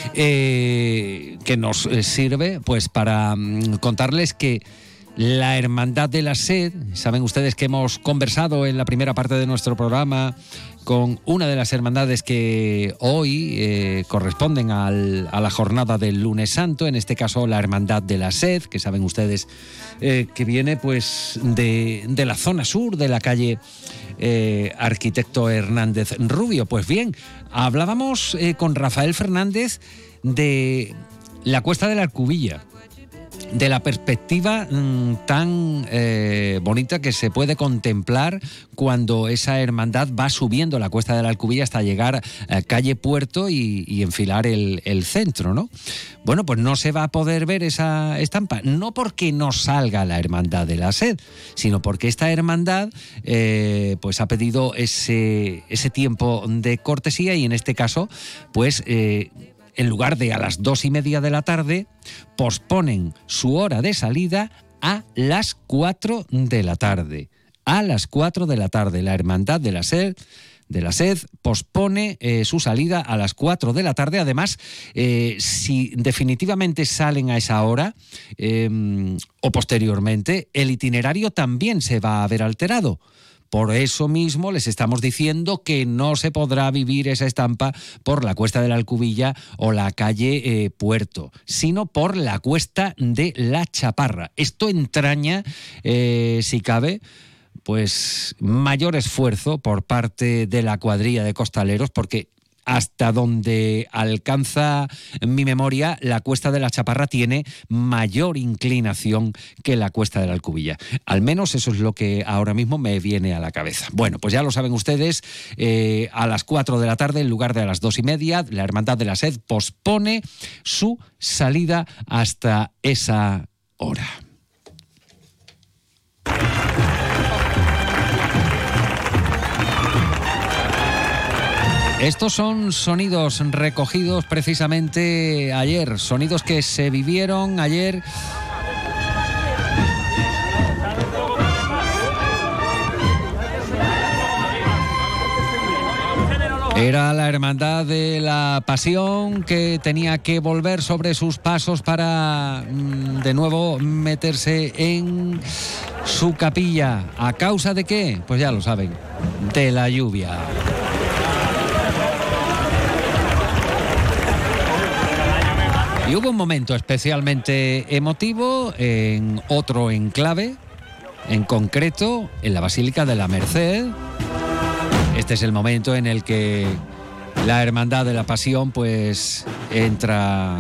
Que nos sirve pues para contarles que la Hermandad de la Sed, saben ustedes que hemos conversado en la primera parte de nuestro programa con una de las hermandades que hoy corresponden a la jornada del Lunes Santo, en este caso la Hermandad de la Sed, que saben ustedes que viene pues de la zona sur de la calle Arquitecto Hernández Rubio. Pues bien, hablábamos con Rafael Fernández de la Cuesta de la Alcubilla, de la perspectiva tan bonita que se puede contemplar cuando esa hermandad va subiendo la Cuesta de la Alcubilla hasta llegar a calle Puerto y enfilar el centro, ¿no? Bueno, pues no se va a poder ver esa estampa, no porque no salga la Hermandad de la Sed, sino porque esta hermandad pues ha pedido ese tiempo de cortesía y en este caso, pues en lugar de a las 2:30 de la tarde, posponen su hora de salida a las 4 de la tarde. A las 4 de la tarde, la Hermandad de la Sed pospone su salida a las 4 de la tarde. Además, si definitivamente salen a esa hora o posteriormente, el itinerario también se va a ver alterado. Por eso mismo les estamos diciendo que no se podrá vivir esa estampa por la Cuesta de la Alcubilla o la calle Puerto, sino por la Cuesta de la Chaparra. Esto entraña, si cabe, pues mayor esfuerzo por parte de la cuadrilla de costaleros, porque hasta donde alcanza mi memoria, la Cuesta de la Chaparra tiene mayor inclinación que la Cuesta de la Alcubilla. Al menos eso es lo que ahora mismo me viene a la cabeza. Bueno, pues ya lo saben ustedes, a las 4 de la tarde, en lugar de a las 2:30, la Hermandad de la Sed pospone su salida hasta esa hora. Estos son sonidos recogidos precisamente ayer, sonidos que se vivieron ayer. Era la Hermandad de la Pasión que tenía que volver sobre sus pasos para de nuevo meterse en su capilla. ¿A causa de qué? Pues ya lo saben, de la lluvia. Y hubo un momento especialmente emotivo en otro enclave, en concreto en la Basílica de la Merced. Este es el momento en el que la Hermandad de la Pasión pues entra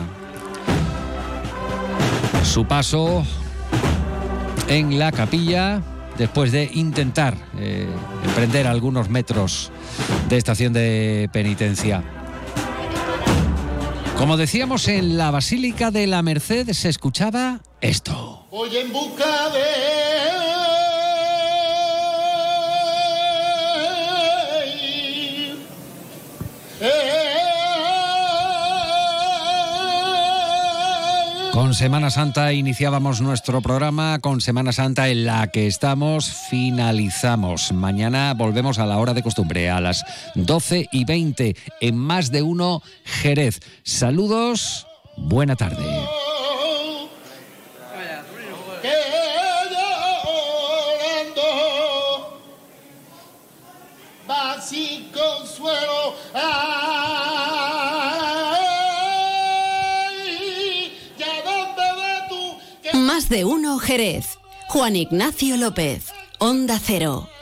su paso en la capilla después de intentar emprender algunos metros de estación de penitencia. Como decíamos, en la Basílica de la Merced se escuchaba esto. Voy en busca de... Con Semana Santa iniciábamos nuestro programa, con Semana Santa en la que estamos, finalizamos. Mañana volvemos a la hora de costumbre, a las 12:20, en Más de Uno Jerez. Saludos, buena tarde. Sin consuelo. Más de Uno Jerez. Juan Ignacio López, Onda Cero.